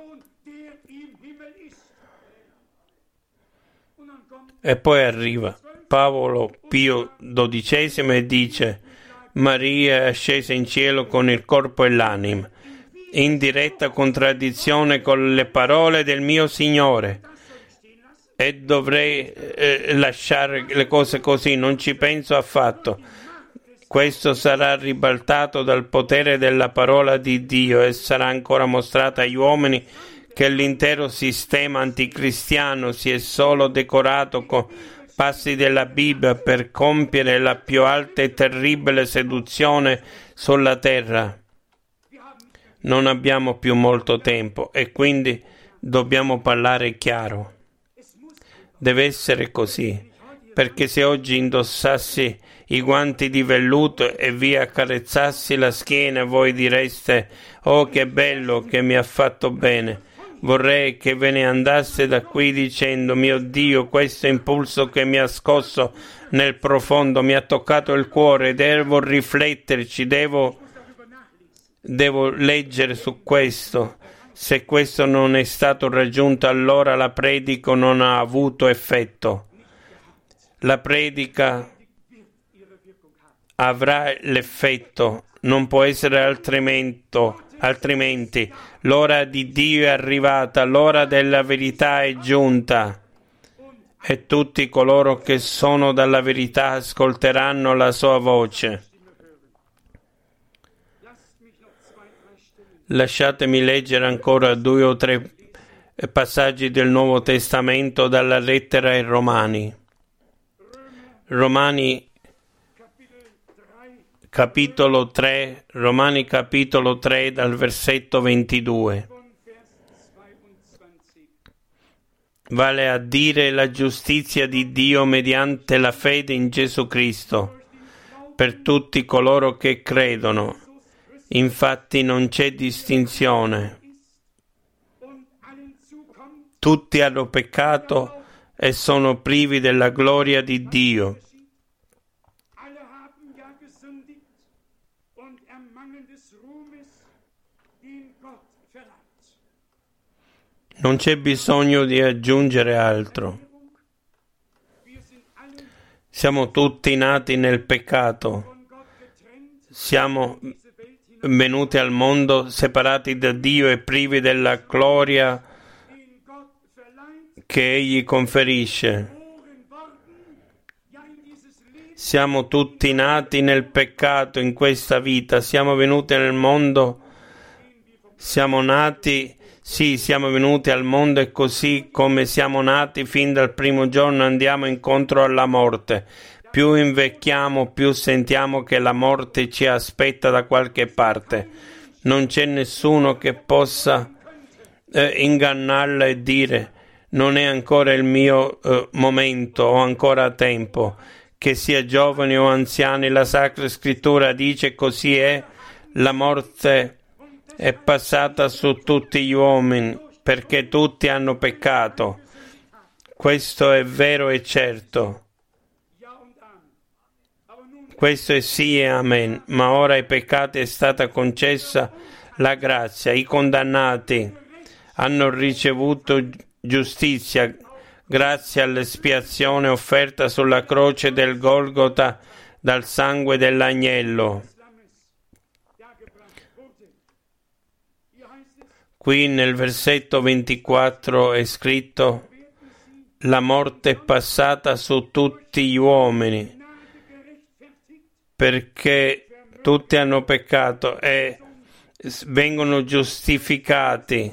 E poi arriva Paolo Pio dodicesimo e dice: Maria è scesa in cielo con il corpo e l'anima, in diretta contraddizione con le parole del mio Signore. E dovrei eh, lasciare le cose così, non ci penso affatto. Questo sarà ribaltato dal potere della parola di Dio e sarà ancora mostrato agli uomini che l'intero sistema anticristiano si è solo decorato con passi della Bibbia per compiere la più alta e terribile seduzione sulla terra. Non abbiamo più molto tempo e quindi dobbiamo parlare chiaro. Deve essere così, perché se oggi indossassi i guanti di velluto e vi accarezzassi la schiena, voi direste: oh, che bello, che mi ha fatto bene. Vorrei che ve ne andaste da qui dicendo: mio Dio, questo impulso che mi ha scosso nel profondo mi ha toccato il cuore, devo rifletterci, devo, devo leggere su questo. Se questo non è stato raggiunto, allora la predica non ha avuto effetto. La predica avrà l'effetto, non può essere altrimenti. Altrimenti l'ora di Dio è arrivata, l'ora della verità è giunta e tutti coloro che sono dalla verità ascolteranno la sua voce. Lasciatemi leggere ancora due o tre passaggi del Nuovo Testamento dalla lettera ai Romani. Romani capitolo tre, Romani capitolo tre dal versetto ventidue. Vale a dire la giustizia di Dio mediante la fede in Gesù Cristo per tutti coloro che credono. Infatti non c'è distinzione. Tutti hanno peccato e sono privi della gloria di Dio. Non c'è bisogno di aggiungere altro. Siamo tutti nati nel peccato. Siamo venuti al mondo separati da Dio e privi della gloria che Egli conferisce. Siamo tutti nati nel peccato in questa vita. Siamo venuti nel mondo. Siamo nati Sì, siamo venuti al mondo e così come siamo nati fin dal primo giorno andiamo incontro alla morte. Più invecchiamo, più sentiamo che la morte ci aspetta da qualche parte. Non c'è nessuno che possa eh, ingannarla e dire non è ancora il mio eh, momento, ho ancora tempo. Che sia giovani o anziani, la Sacra Scrittura dice così è, la morte è passata su tutti gli uomini perché tutti hanno peccato. Questo è vero e certo. Questo è sì e amen, ma ora ai peccati è stata concessa la grazia. I condannati hanno ricevuto giustizia grazie all'espiazione offerta sulla croce del Golgota dal sangue dell'agnello. Qui nel versetto ventiquattro è scritto: la morte è passata su tutti gli uomini perché tutti hanno peccato e vengono giustificati.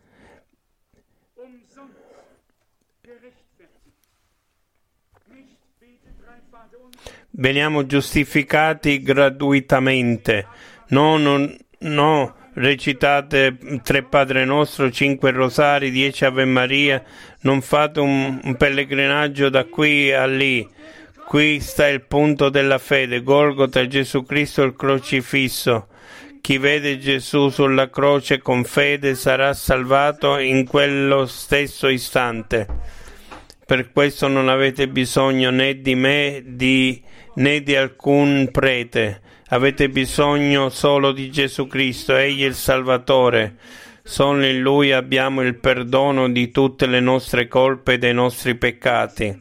Veniamo giustificati gratuitamente. No, non, no, recitate tre Padre Nostro, cinque Rosari, dieci Ave Maria. Non fate un, un pellegrinaggio da qui a lì. Qui sta il punto della fede, Golgota, Gesù Cristo il crocifisso. Chi vede Gesù sulla croce con fede sarà salvato in quello stesso istante. Per questo non avete bisogno né di me di, né di alcun prete. Avete bisogno solo di Gesù Cristo, Egli è il Salvatore. Solo in Lui abbiamo il perdono di tutte le nostre colpe e dei nostri peccati.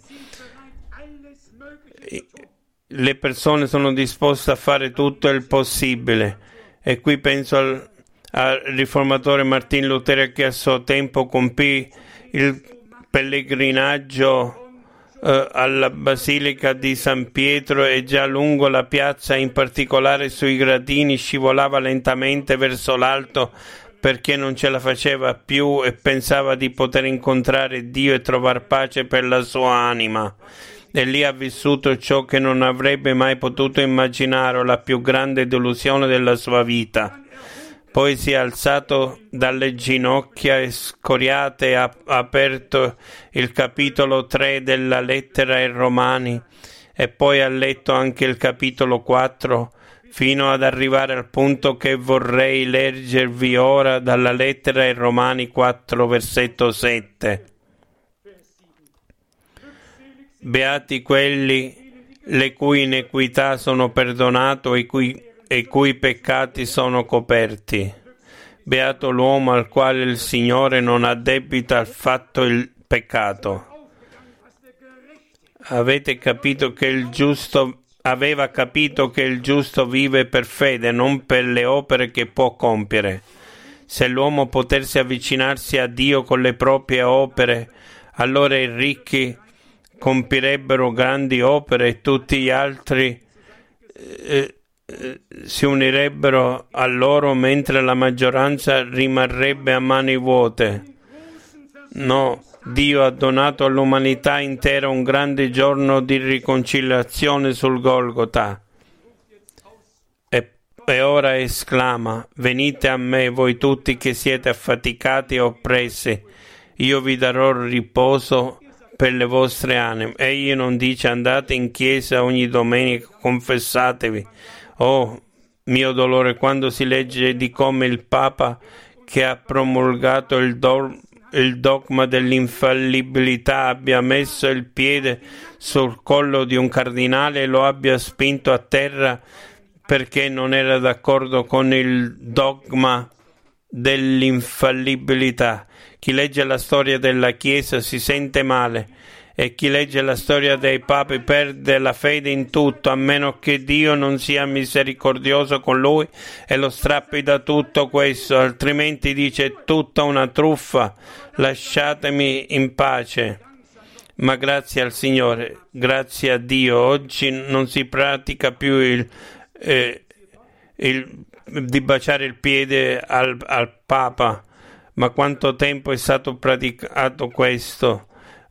Le persone sono disposte a fare tutto il possibile. E qui penso al, al riformatore Martin Lutero, che a suo tempo compì il pellegrinaggio eh, alla Basilica di San Pietro e già lungo la piazza, in particolare sui gradini, scivolava lentamente verso l'alto perché non ce la faceva più e pensava di poter incontrare Dio e trovare pace per la sua anima. E lì ha vissuto ciò che non avrebbe mai potuto immaginare, la più grande delusione della sua vita. Poi si è alzato dalle ginocchia scoriate e ha aperto il capitolo tre della lettera ai Romani e poi ha letto anche il capitolo quattro fino ad arrivare al punto che vorrei leggervi ora dalla lettera ai Romani quattro, versetto sette. Beati quelli le cui iniquità sono perdonate e cui, e cui peccati sono coperti. Beato l'uomo al quale il Signore non addebita affatto il peccato. Avete capito che il giusto aveva capito che il giusto vive per fede, non per le opere che può compiere. Se l'uomo potesse avvicinarsi a Dio con le proprie opere, allora i ricchi compirebbero grandi opere e tutti gli altri eh, eh, si unirebbero a loro, mentre la maggioranza rimarrebbe a mani vuote. No, Dio ha donato all'umanità intera un grande giorno di riconciliazione sul Golgota. E, e ora esclama: venite a me voi tutti che siete affaticati e oppressi, io vi darò riposo per le vostre anime. Egli non dice andate in chiesa ogni domenica, confessatevi. Oh, mio dolore quando si legge di come il Papa, che ha promulgato il, do- il dogma dell'infallibilità, abbia messo il piede sul collo di un cardinale e lo abbia spinto a terra perché non era d'accordo con il dogma dell'infallibilità. Chi legge la storia della Chiesa si sente male e chi legge la storia dei papi perde la fede in tutto, a meno che Dio non sia misericordioso con lui e lo strappi da tutto questo, altrimenti dice: è tutta una truffa, lasciatemi in pace. Ma grazie al Signore, grazie a Dio, oggi non si pratica più il, eh, il di baciare il piede al, al Papa. Ma quanto tempo è stato praticato questo?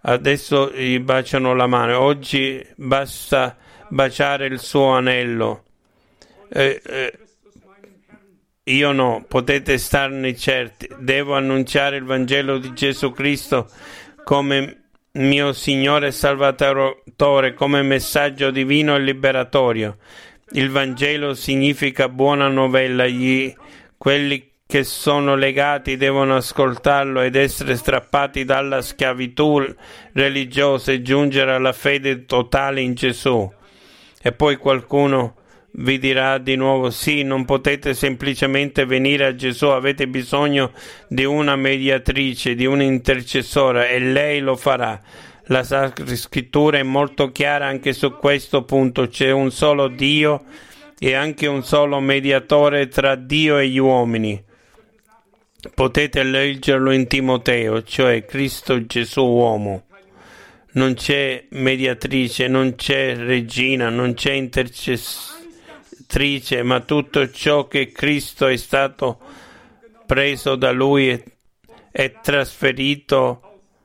adesso gli baciano la mano. Oggi basta baciare il suo anello. Eh, eh, io no, potete starne certi. Devo annunciare il Vangelo di Gesù Cristo come mio Signore e Salvatore, come messaggio divino e liberatorio. Il Vangelo significa buona novella. Gli, quelli che sono legati devono ascoltarlo ed essere strappati dalla schiavitù religiosa e giungere alla fede totale in Gesù. E poi qualcuno vi dirà di nuovo: sì, non potete semplicemente venire a Gesù, avete bisogno di una mediatrice, di un intercessore, e lei lo farà. La Sacra Scrittura è molto chiara anche su questo punto. C'è un solo Dio e anche un solo mediatore tra Dio e gli uomini. Potete leggerlo in Timoteo, cioè Cristo Gesù uomo. Non c'è mediatrice, non c'è regina, non c'è intercessore, ma tutto ciò che Cristo è stato preso da Lui è, è trasferito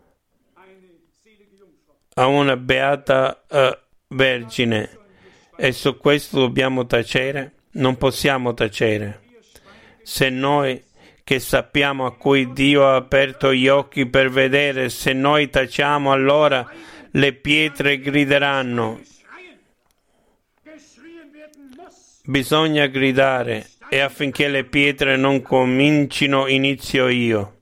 a una beata uh, vergine. E su questo dobbiamo tacere? Non possiamo tacere. Se noi che sappiamo a cui Dio ha aperto gli occhi per vedere, se noi taciamo, allora le pietre grideranno. Bisogna gridare, e affinché le pietre non comincino, inizio io.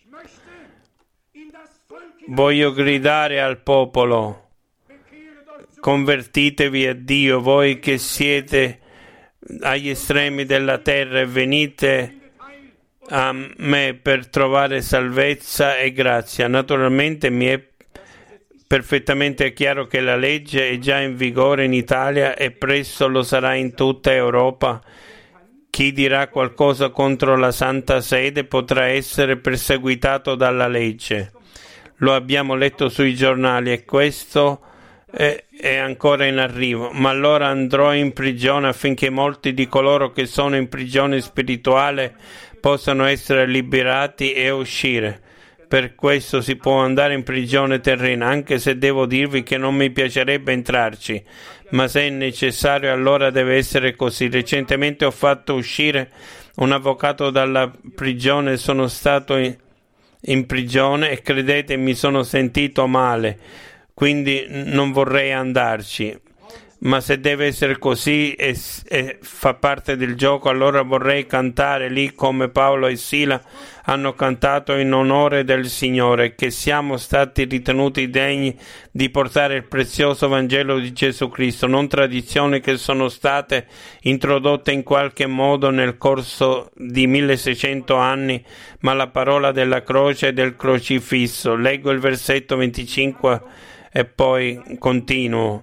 Voglio gridare al popolo: convertitevi a Dio, voi che siete agli estremi della terra, e venite a me per trovare salvezza e grazia. Naturalmente mi è perfettamente chiaro che la legge è già in vigore in Italia e presto lo sarà in tutta Europa. Chi dirà qualcosa contro la Santa Sede potrà essere perseguitato dalla legge. Lo abbiamo letto sui giornali e questo è, è ancora in arrivo. Ma allora andrò in prigione affinché molti di coloro che sono in prigione spirituale possano essere liberati e uscire. Per questo si può andare in prigione terrena, anche se devo dirvi che non mi piacerebbe entrarci, ma se è necessario allora deve essere così. Recentemente ho fatto uscire un avvocato dalla prigione, sono stato in, in prigione e credete mi sono sentito male, quindi non vorrei andarci. Ma se deve essere così e, e fa parte del gioco, allora vorrei cantare lì come Paolo e Sila hanno cantato in onore del Signore, che siamo stati ritenuti degni di portare il prezioso Vangelo di Gesù Cristo, non tradizioni che sono state introdotte in qualche modo nel corso di milleseicento anni, ma la parola della croce e del crocifisso. Leggo il versetto venticinque e poi continuo.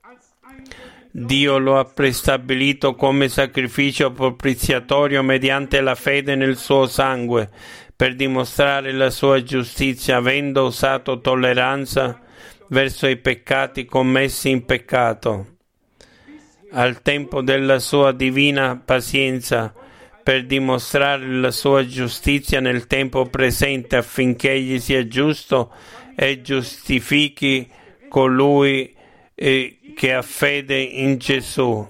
Dio lo ha prestabilito come sacrificio propiziatorio mediante la fede nel suo sangue, per dimostrare la sua giustizia, avendo usato tolleranza verso i peccati commessi in peccato, al tempo della sua divina pazienza, per dimostrare la sua giustizia nel tempo presente, affinché egli sia giusto e giustifichi colui eh, che ha fede in Gesù.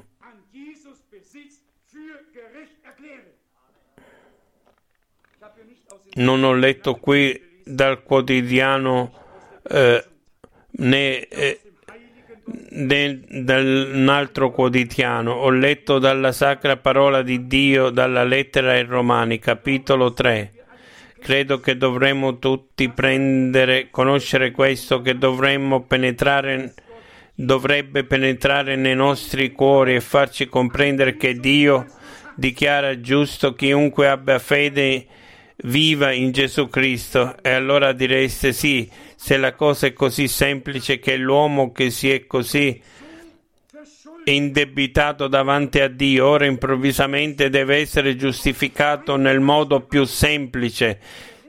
Non ho letto qui dal quotidiano eh, né, eh, né da un altro quotidiano, ho letto dalla Sacra Parola di Dio, dalla lettera ai Romani, capitolo tre. Credo che dovremmo tutti prendere, conoscere questo, che dovremmo penetrare dovrebbe penetrare nei nostri cuori e farci comprendere che Dio dichiara giusto chiunque abbia fede viva in Gesù Cristo. E allora direste sì, se la cosa è così semplice, che l'uomo che si è così indebitato davanti a Dio ora improvvisamente deve essere giustificato nel modo più semplice,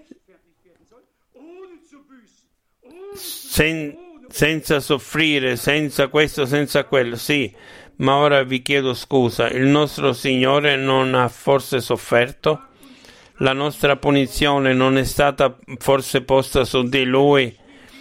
sen- senza soffrire, senza questo, senza quello. Sì, ma ora vi chiedo scusa, il nostro Signore non ha forse sofferto? La nostra punizione non è stata forse posta su di Lui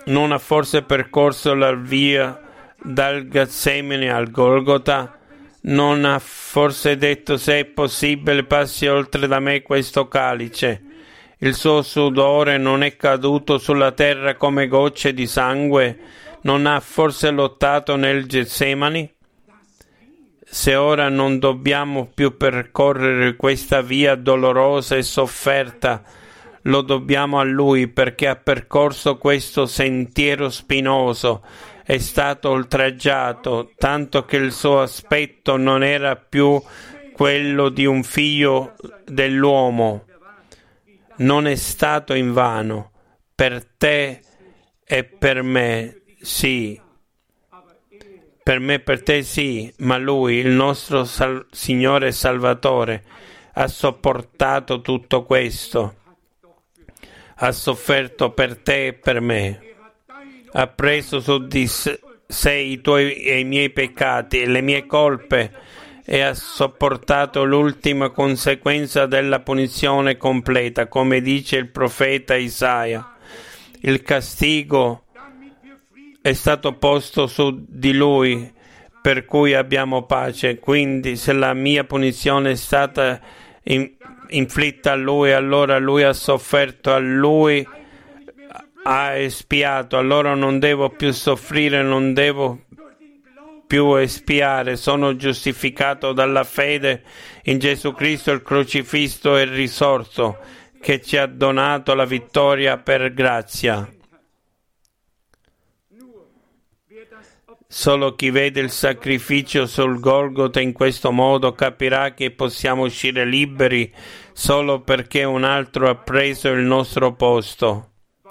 non ha forse percorso la via dal Getsemani al Golgota? Non ha forse detto: se è possibile passi oltre da me questo calice? Il suo sudore non è caduto sulla terra come gocce di sangue? Non ha forse lottato nel Getsemani? Se ora non dobbiamo più percorrere questa via dolorosa e sofferta, lo dobbiamo a Lui, perché ha percorso questo sentiero spinoso, è stato oltraggiato, tanto che il suo aspetto non era più quello di un figlio dell'uomo. Non è stato invano, per te e per me, sì. Per me e per te sì, ma Lui, il nostro sal- Signore e Salvatore, ha sopportato tutto questo. Ha sofferto per te e per me. Ha preso su di sé i tuoi e i miei peccati e le mie colpe e ha sopportato l'ultima conseguenza della punizione completa, come dice il profeta Isaia. Il castigo è stato posto su di Lui, per cui abbiamo pace. Quindi se la mia punizione è stata in, inflitta a Lui, allora Lui ha sofferto, a Lui ha espiato, allora non devo più soffrire, non devo più espiare, sono giustificato dalla fede in Gesù Cristo, il crocifisso e risorto, che ci ha donato la vittoria per grazia. Solo chi vede il sacrificio sul Golgota in questo modo capirà che possiamo uscire liberi solo perché un altro ha preso il nostro posto.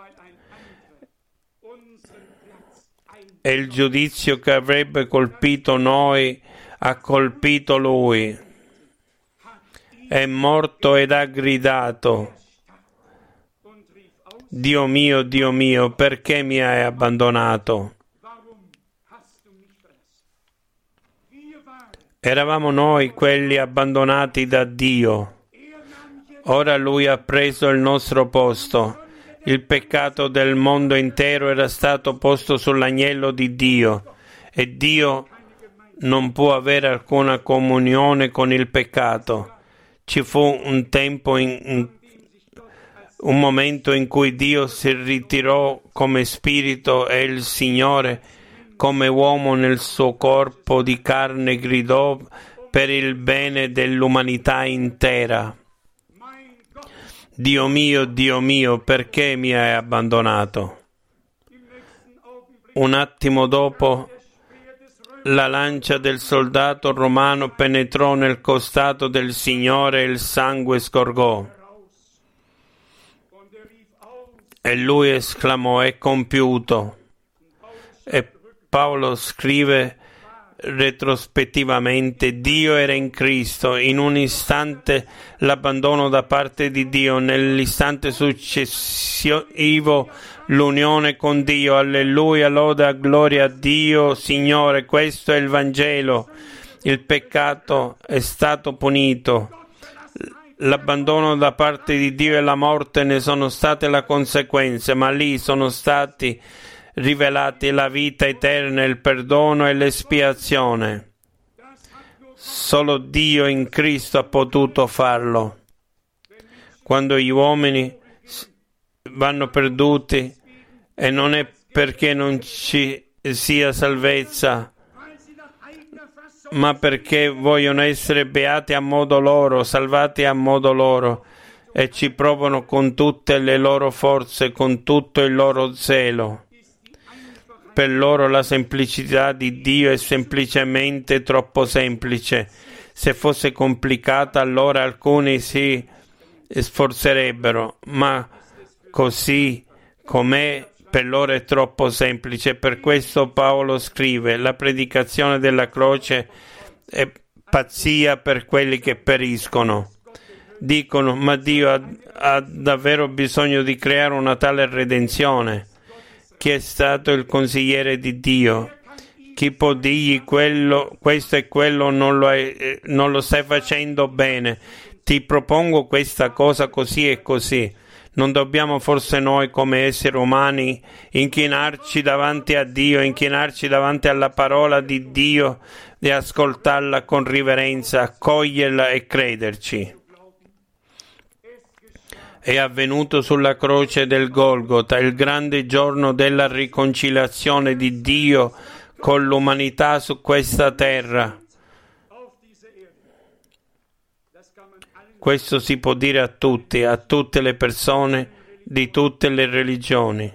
E il giudizio che avrebbe colpito noi ha colpito Lui. È morto ed ha gridato: Dio mio, Dio mio, perché mi hai abbandonato? Eravamo noi quelli abbandonati da Dio. Ora Lui ha preso il nostro posto. Il peccato del mondo intero era stato posto sull'agnello di Dio e Dio non può avere alcuna comunione con il peccato. Ci fu un tempo, in, in, un momento in cui Dio si ritirò come spirito e il Signore, come uomo nel suo corpo di carne, gridò per il bene dell'umanità intera: Dio mio, Dio mio, perché mi hai abbandonato? Un attimo dopo, la lancia del soldato romano penetrò nel costato del Signore e il sangue scorgò. E lui esclamò: è compiuto. E Paolo scrive retrospettivamente: Dio era in Cristo, in un istante l'abbandono da parte di Dio, nell'istante successivo l'unione con Dio. Alleluia, loda, gloria a Dio. Signore, questo è il Vangelo. Il peccato è stato punito, l'abbandono da parte di Dio e la morte ne sono state la conseguenza, ma lì sono stati rivelati la vita eterna, il perdono e l'espiazione. Solo Dio in Cristo ha potuto farlo. Quando gli uomini vanno perduti, e non è perché non ci sia salvezza, ma perché vogliono essere beati a modo loro, salvati a modo loro, e ci provano con tutte le loro forze, con tutto il loro zelo. Per loro la semplicità di Dio è semplicemente troppo semplice. Se fosse complicata, allora alcuni si sforzerebbero, ma così com'è per loro è troppo semplice. Per questo Paolo scrive: la predicazione della croce è pazzia per quelli che periscono. Dicono: ma Dio ha, ha davvero bisogno di creare una tale redenzione? Chi è stato il consigliere di Dio? Chi può dirgli quello, questo e quello non lo, è, non lo stai facendo bene? Ti propongo questa cosa così e così. Non dobbiamo forse noi come esseri umani inchinarci davanti a Dio, inchinarci davanti alla parola di Dio e ascoltarla con riverenza, accoglierla e crederci? È avvenuto sulla croce del Golgota, il grande giorno della riconciliazione di Dio con l'umanità su questa terra. Questo si può dire a tutti, a tutte le persone di tutte le religioni.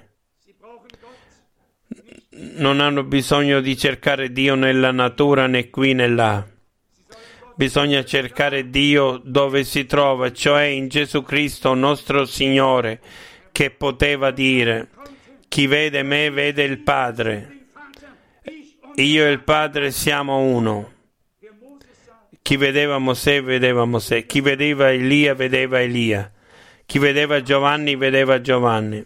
Non hanno bisogno di cercare Dio nella natura né qui né là. Bisogna cercare Dio dove si trova, cioè in Gesù Cristo nostro Signore, che poteva dire: chi vede me vede il Padre. Io e il Padre siamo uno. Chi vedeva Mosè vedeva Mosè, chi vedeva Elia vedeva Elia, chi vedeva Giovanni vedeva Giovanni,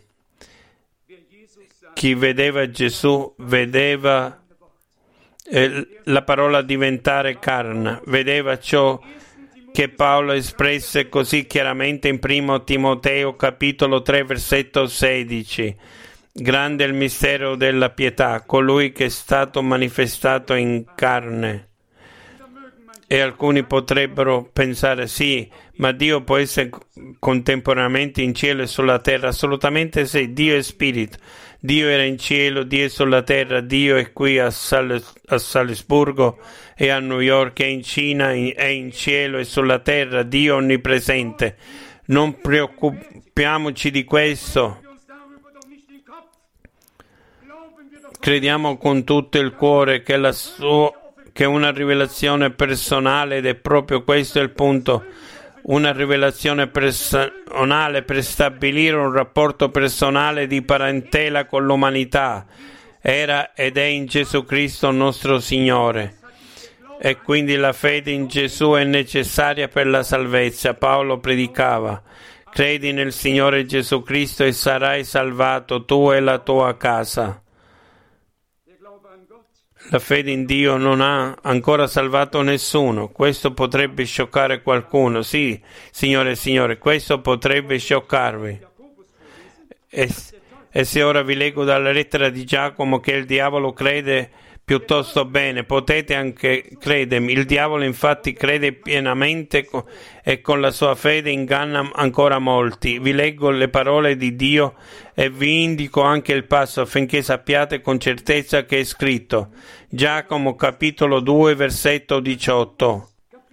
chi vedeva Gesù vedeva eh, la parola diventare carne, vedeva ciò che Paolo espresse così chiaramente in primo Timoteo capitolo tre versetto sedici. Grande è il mistero della pietà, colui che è stato manifestato in carne. E alcuni potrebbero pensare: sì, ma Dio può essere contemporaneamente in cielo e sulla terra. Assolutamente sì, Dio è spirito. Dio era in cielo, Dio è sulla terra, Dio è qui a, Sal- a Salisburgo e a New York, è in Cina, è in cielo e sulla terra, Dio onnipresente. Non preoccupiamoci di questo. Crediamo con tutto il cuore che la sua che è una rivelazione personale, ed è proprio questo il punto, una rivelazione personale per stabilire un rapporto personale di parentela con l'umanità. Era ed è in Gesù Cristo nostro Signore. E quindi la fede in Gesù è necessaria per la salvezza. Paolo predicava: credi nel Signore Gesù Cristo e sarai salvato tu e la tua casa. La fede in Dio non ha ancora salvato nessuno. Questo potrebbe scioccare qualcuno. Sì, Signore e Signore, questo potrebbe scioccarvi. E, e se ora vi leggo dalla lettera di Giacomo che il diavolo crede piuttosto bene, potete anche credermi. Il diavolo infatti crede pienamente e con la sua fede inganna ancora molti. Vi leggo le parole di Dio e vi indico anche il passo affinché sappiate con certezza che è scritto. Giacomo capitolo due versetto diciotto.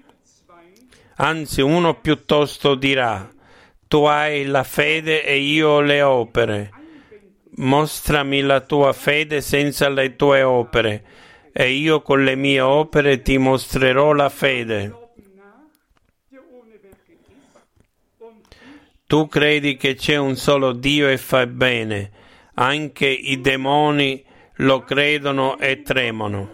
Anzi, uno piuttosto dirà: tu hai la fede e io ho le opere. Mostrami la tua fede senza le tue opere, e io con le mie opere ti mostrerò la fede. Tu credi che c'è un solo Dio e fai bene. Anche i demoni lo credono e tremano.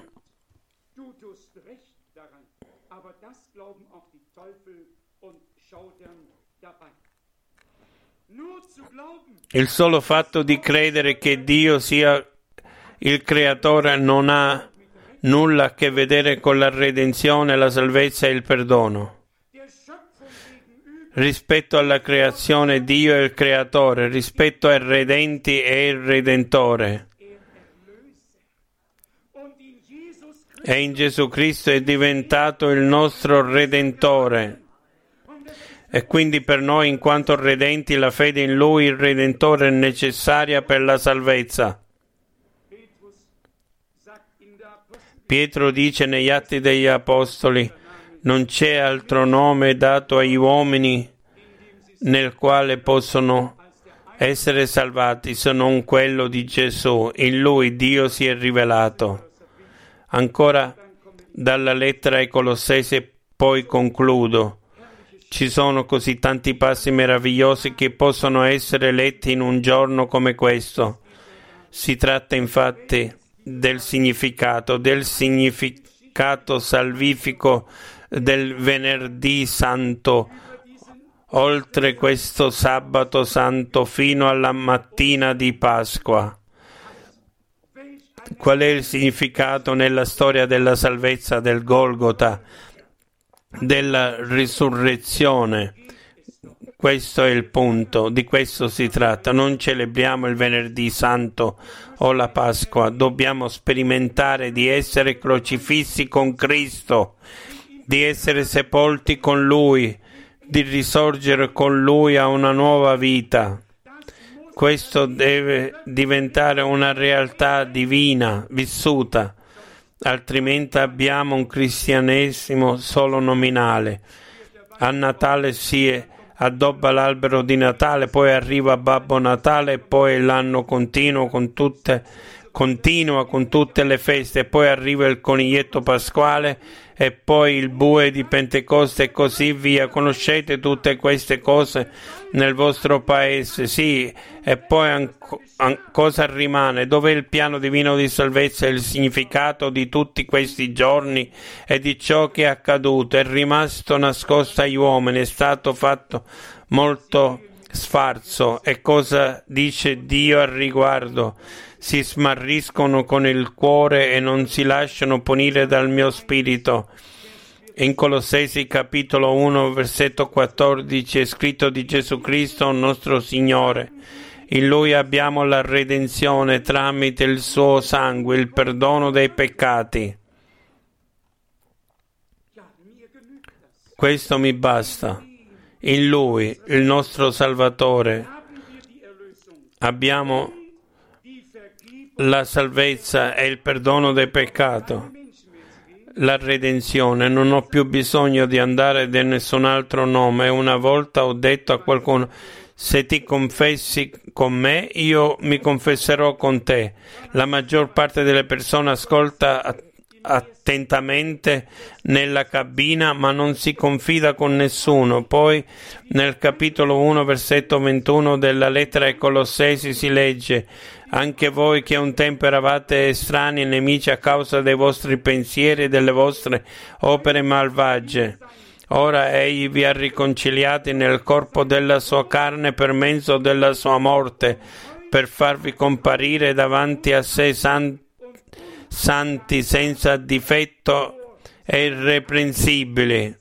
Il solo fatto di credere che Dio sia il creatore non ha nulla a che vedere con la redenzione, la salvezza e il perdono. Rispetto alla creazione, Dio è il creatore, rispetto ai redenti è il redentore. E in Gesù Cristo è diventato il nostro redentore. E quindi per noi, in quanto redenti, la fede in Lui, il Redentore, è necessaria per la salvezza. Pietro dice negli Atti degli Apostoli: non c'è altro nome dato agli uomini nel quale possono essere salvati se non quello di Gesù. In Lui Dio si è rivelato. Ancora dalla lettera ai Colossesi, poi concludo. Ci sono così tanti passi meravigliosi che possono essere letti in un giorno come questo. Si tratta infatti del significato, del significato salvifico del Venerdì Santo, oltre questo Sabato Santo fino alla mattina di Pasqua. Qual è il significato nella storia della salvezza del Golgota, della risurrezione? Questo è il punto, di questo si tratta. Non celebriamo il Venerdì Santo o la Pasqua, dobbiamo sperimentare di essere crocifissi con Cristo, di essere sepolti con Lui, di risorgere con Lui a una nuova vita. Questo deve diventare una realtà divina, vissuta, altrimenti abbiamo un cristianesimo solo nominale. A Natale si addobba l'albero di Natale, poi arriva Babbo Natale e poi l'anno continuo con tutte, continua con tutte le feste, e poi arriva il coniglietto pasquale e poi il bue di Pentecoste e così via. Conoscete tutte queste cose nel vostro paese? Sì, e poi an- an- cosa rimane? Dov'è il piano divino di salvezza e il significato di tutti questi giorni e di ciò che è accaduto? È rimasto nascosto agli uomini, è stato fatto molto sfarzo. E cosa dice Dio al riguardo? Si smarriscono con il cuore e non si lasciano punire dal mio spirito. In Colossesi capitolo uno versetto quattordici è scritto di Gesù Cristo nostro Signore. In Lui abbiamo la redenzione tramite il suo sangue, il perdono dei peccati. Questo mi basta. In Lui, il nostro Salvatore, abbiamo la salvezza e il perdono del peccato, la redenzione. Non ho più bisogno di andare da nessun altro nome. Una volta ho detto a qualcuno: se ti confessi con me, io mi confesserò con te. La maggior parte delle persone ascolta attentamente nella cabina, ma non si confida con nessuno. Poi nel capitolo uno versetto ventuno della lettera ai Colossesi si legge: anche voi che un tempo eravate estranei e nemici a causa dei vostri pensieri e delle vostre opere malvagie, ora egli vi ha riconciliati nel corpo della sua carne per mezzo della sua morte, per farvi comparire davanti a sé santi santi senza difetto e irreprensibili.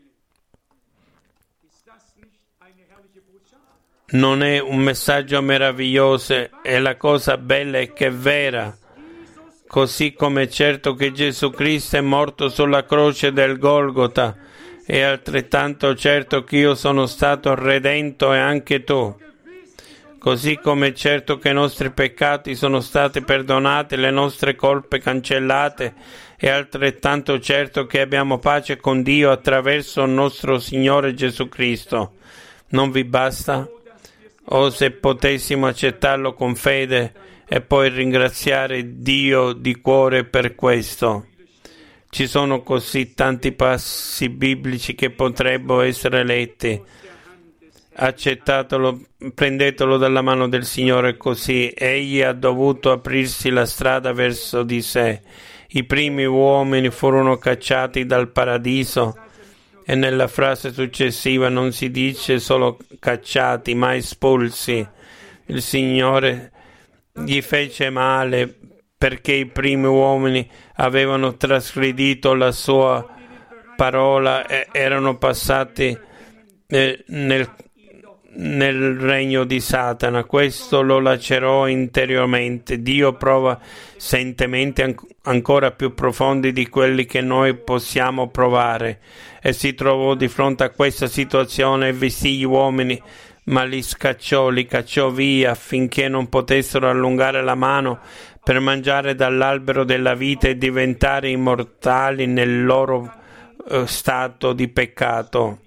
Non è un messaggio meraviglioso? E la cosa bella è che è vera. Così come è certo che Gesù Cristo è morto sulla croce del Golgota, è altrettanto certo che io sono stato redento e anche tu. Così come è certo che i nostri peccati sono stati perdonati, le nostre colpe cancellate, è altrettanto certo che abbiamo pace con Dio attraverso il nostro Signore Gesù Cristo. Non vi basta? O se potessimo accettarlo con fede e poi ringraziare Dio di cuore per questo. Ci sono così tanti passi biblici che potrebbero essere letti. Accettatelo, prendetelo dalla mano del Signore, così egli ha dovuto aprirsi la strada verso di sé. I primi uomini furono cacciati dal paradiso e nella frase successiva non si dice solo cacciati, ma espulsi. Il Signore gli fece male perché i primi uomini avevano trasgredito la sua parola e erano passati eh, nel nel regno di Satana. Questo lo lacerò interiormente. Dio prova sentimenti an- ancora più profondi di quelli che noi possiamo provare, e si trovò di fronte a questa situazione e vestì gli uomini, ma li scacciò, li cacciò via affinché non potessero allungare la mano per mangiare dall'albero della vita e diventare immortali nel loro eh, stato di peccato.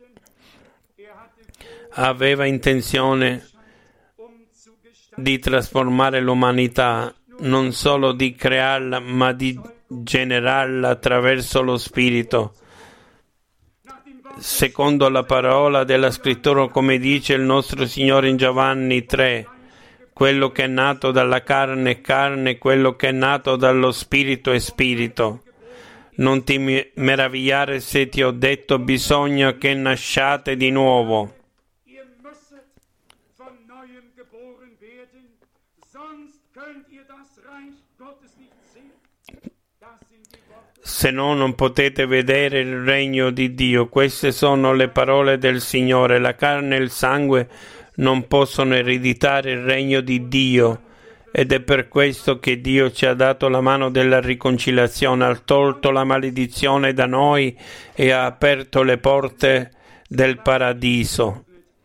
Aveva intenzione di trasformare l'umanità, non solo di crearla, ma di generarla attraverso lo Spirito. Secondo la parola della Scrittura, come dice il nostro Signore in Giovanni tre, quello che è nato dalla carne è carne, quello che è nato dallo Spirito è Spirito. Non ti meravigliare se ti ho detto: bisogna che nasciate di nuovo. se no non potete vedere il regno di Dio. Queste sono le parole del Signore. La carne e il sangue non possono ereditare il regno di Dio, ed è per questo che Dio ci ha dato la mano della riconciliazione, ha tolto la maledizione da noi e ha aperto le porte del paradiso.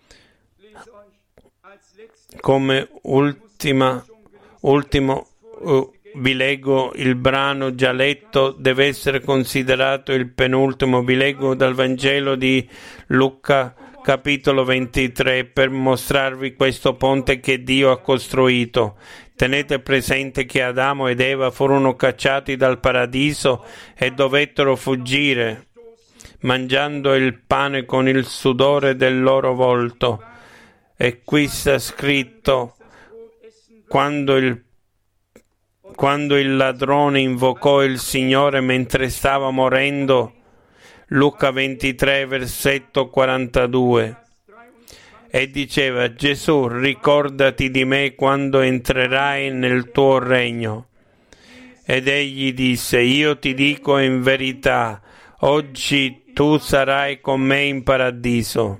Come ultima, ultimo uh, vi leggo il brano già letto, deve essere considerato il penultimo. Vi leggo dal Vangelo di Luca capitolo ventitré per mostrarvi questo ponte che Dio ha costruito. Tenete presente che Adamo ed Eva furono cacciati dal paradiso e dovettero fuggire, mangiando il pane con il sudore del loro volto. E qui sta scritto: quando il Quando il ladrone invocò il Signore mentre stava morendo, Luca ventitré, versetto quarantadue, e diceva: Gesù, ricordati di me quando entrerai nel tuo regno. Ed egli disse: io ti dico in verità, oggi tu sarai con me in paradiso.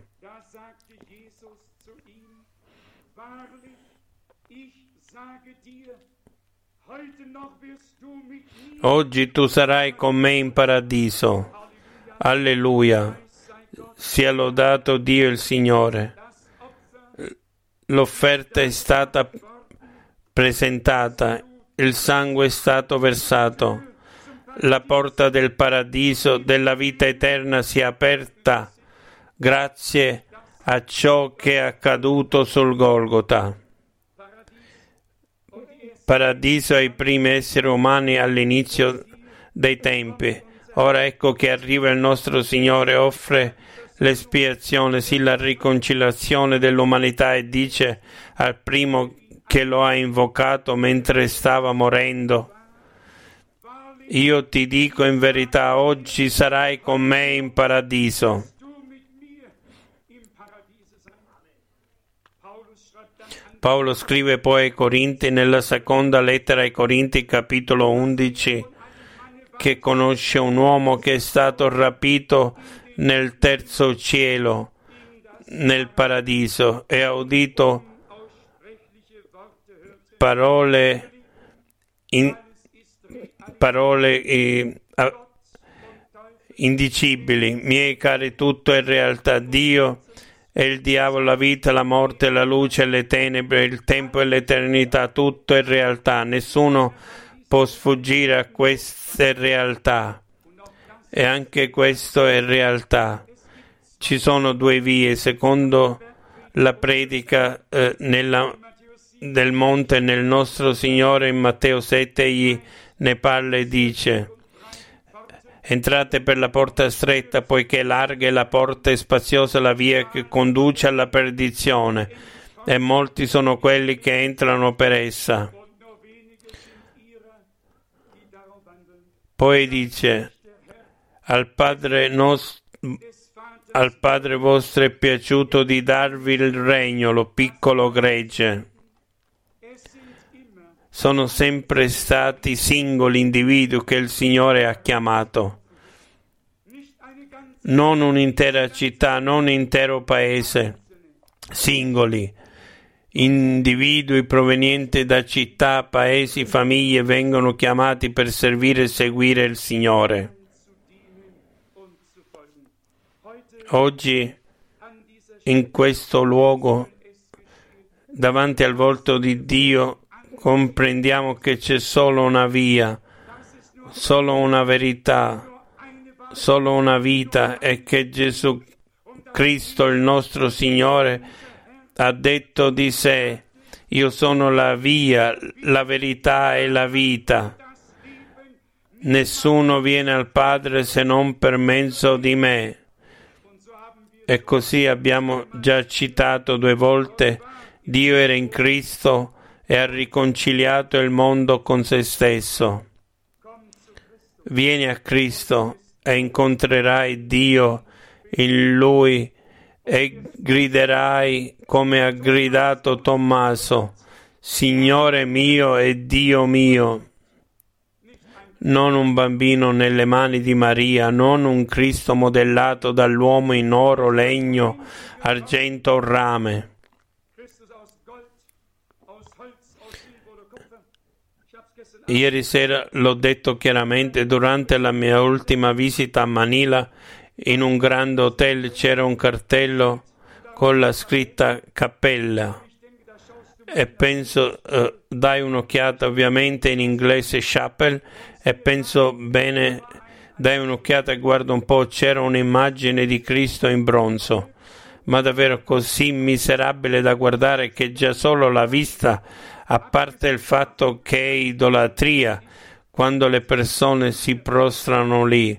Oggi tu sarai con me in paradiso. Alleluia. Sia lodato Dio il Signore. L'offerta è stata presentata, il sangue è stato versato, la porta del paradiso, della vita eterna si è aperta grazie a ciò che è accaduto sul Golgota. Paradiso ai primi esseri umani all'inizio dei tempi. Ora ecco che arriva il nostro Signore, offre l'espiazione, sì, la riconciliazione dell'umanità, e dice al primo che lo ha invocato mentre stava morendo: io ti dico in verità, oggi sarai con me in paradiso. Paolo scrive poi ai Corinti, nella seconda lettera ai Corinti, capitolo undici, che conosce un uomo che è stato rapito nel terzo cielo, nel paradiso, e ha udito parole, in, parole eh, indicibili. Miei cari, tutto è realtà. Dio e il diavolo, la vita, la morte, la luce e le tenebre, il tempo e l'eternità, tutto è realtà. Nessuno può sfuggire a queste realtà, e anche questo è realtà. Ci sono due vie, secondo la predica eh, nella, del monte nel nostro Signore in Matteo sette, egli ne parla e dice: entrate per la porta stretta, poiché larga è la porta e spaziosa la via che conduce alla perdizione, e molti sono quelli che entrano per essa. Poi dice: al Padre, nos- al Padre vostro è piaciuto di darvi il regno, lo piccolo gregge. Sono sempre stati singoli individui che il Signore ha chiamato, non un'intera città, non un intero paese, singoli individui provenienti da città, paesi, famiglie vengono chiamati per servire e seguire il Signore. Oggi, in questo luogo, davanti al volto di Dio, comprendiamo che c'è solo una via, solo una verità, solo una vita, e che Gesù Cristo, il nostro Signore, ha detto di sé: io sono la via, la verità e la vita. Nessuno viene al Padre se non per mezzo di me. E così abbiamo già citato due volte: Dio era in Cristo e ha riconciliato il mondo con se stesso. Vieni a Cristo e incontrerai Dio in Lui e griderai come ha gridato Tommaso: Signore mio e Dio mio. non un bambino nelle mani di Maria, non un Cristo modellato dall'uomo in oro, legno, argento o rame. Ieri sera l'ho detto chiaramente, durante la mia ultima visita a Manila, in un grande hotel c'era un cartello con la scritta Cappella e penso, uh, dai un'occhiata ovviamente in inglese Chapel, e penso bene, dai un'occhiata e guarda un po', c'era un'immagine di Cristo in bronzo, ma davvero così miserabile da guardare che già solo la vista, a parte il fatto che è idolatria quando le persone si prostrano lì,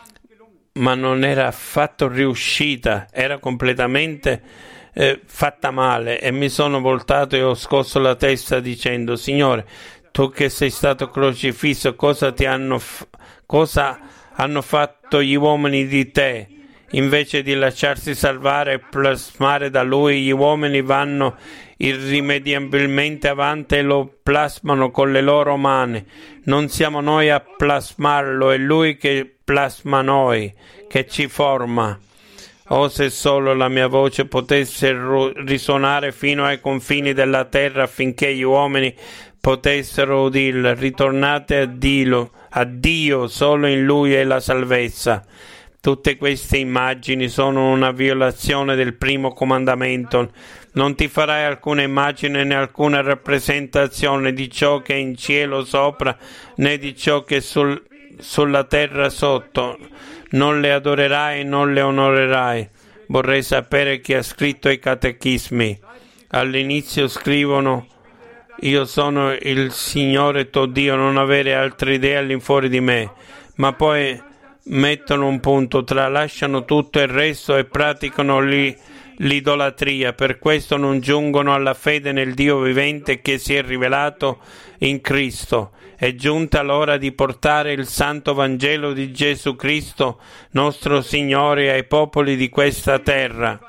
ma non era affatto riuscita, era completamente eh, fatta male, e mi sono voltato e ho scosso la testa dicendo: Signore, tu che sei stato crocifisso, cosa ti hanno, f- cosa hanno fatto gli uomini di te? Invece di lasciarsi salvare e plasmare da lui, gli uomini vanno irrimediabilmente avanti e lo plasmano con le loro mani. Non siamo noi a plasmarlo, è lui che plasma noi, che ci forma. Oh, se solo la mia voce potesse ru- risuonare fino ai confini della terra, affinché gli uomini potessero udirla. Ritornate a Dio, a Dio, solo in Lui è la salvezza. Tutte queste immagini sono una violazione del primo comandamento. Non ti farai alcuna immagine né alcuna rappresentazione di ciò che è in cielo sopra, né di ciò che è sul, sulla terra sotto. Non le adorerai, non le onorerai. Vorrei sapere chi ha scritto i catechismi. All'inizio scrivono: io sono il Signore tuo Dio, non avere altre idee all'infuori di me. Ma poi mettono un punto, tralasciano tutto il resto e praticano lì l'idolatria. Per questo non giungono alla fede nel Dio vivente che si è rivelato in Cristo. È giunta l'ora di portare il santo Vangelo di Gesù Cristo, nostro Signore, ai popoli di questa terra.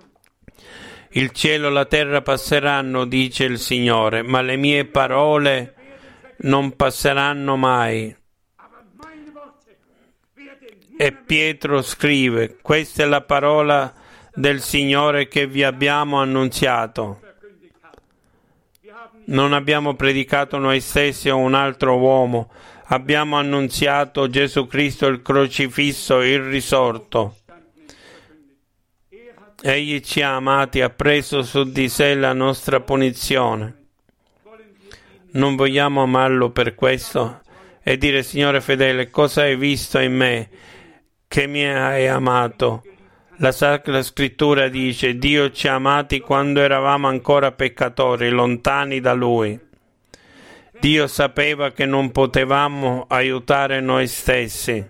Il cielo e la terra passeranno, dice il Signore, ma le mie parole non passeranno mai. E Pietro scrive: questa è la parola del Signore che vi abbiamo annunziato. Non abbiamo predicato noi stessi o un altro uomo, abbiamo annunziato Gesù Cristo il crocifisso, il risorto. Egli ci ha amati, ha preso su di sé la nostra punizione. Non vogliamo amarlo per questo e dire: Signore fedele, cosa hai visto in me che mi hai amato? La Sacra Scrittura dice: Dio ci ha amati quando eravamo ancora peccatori, lontani da Lui. Dio sapeva che non potevamo aiutare noi stessi,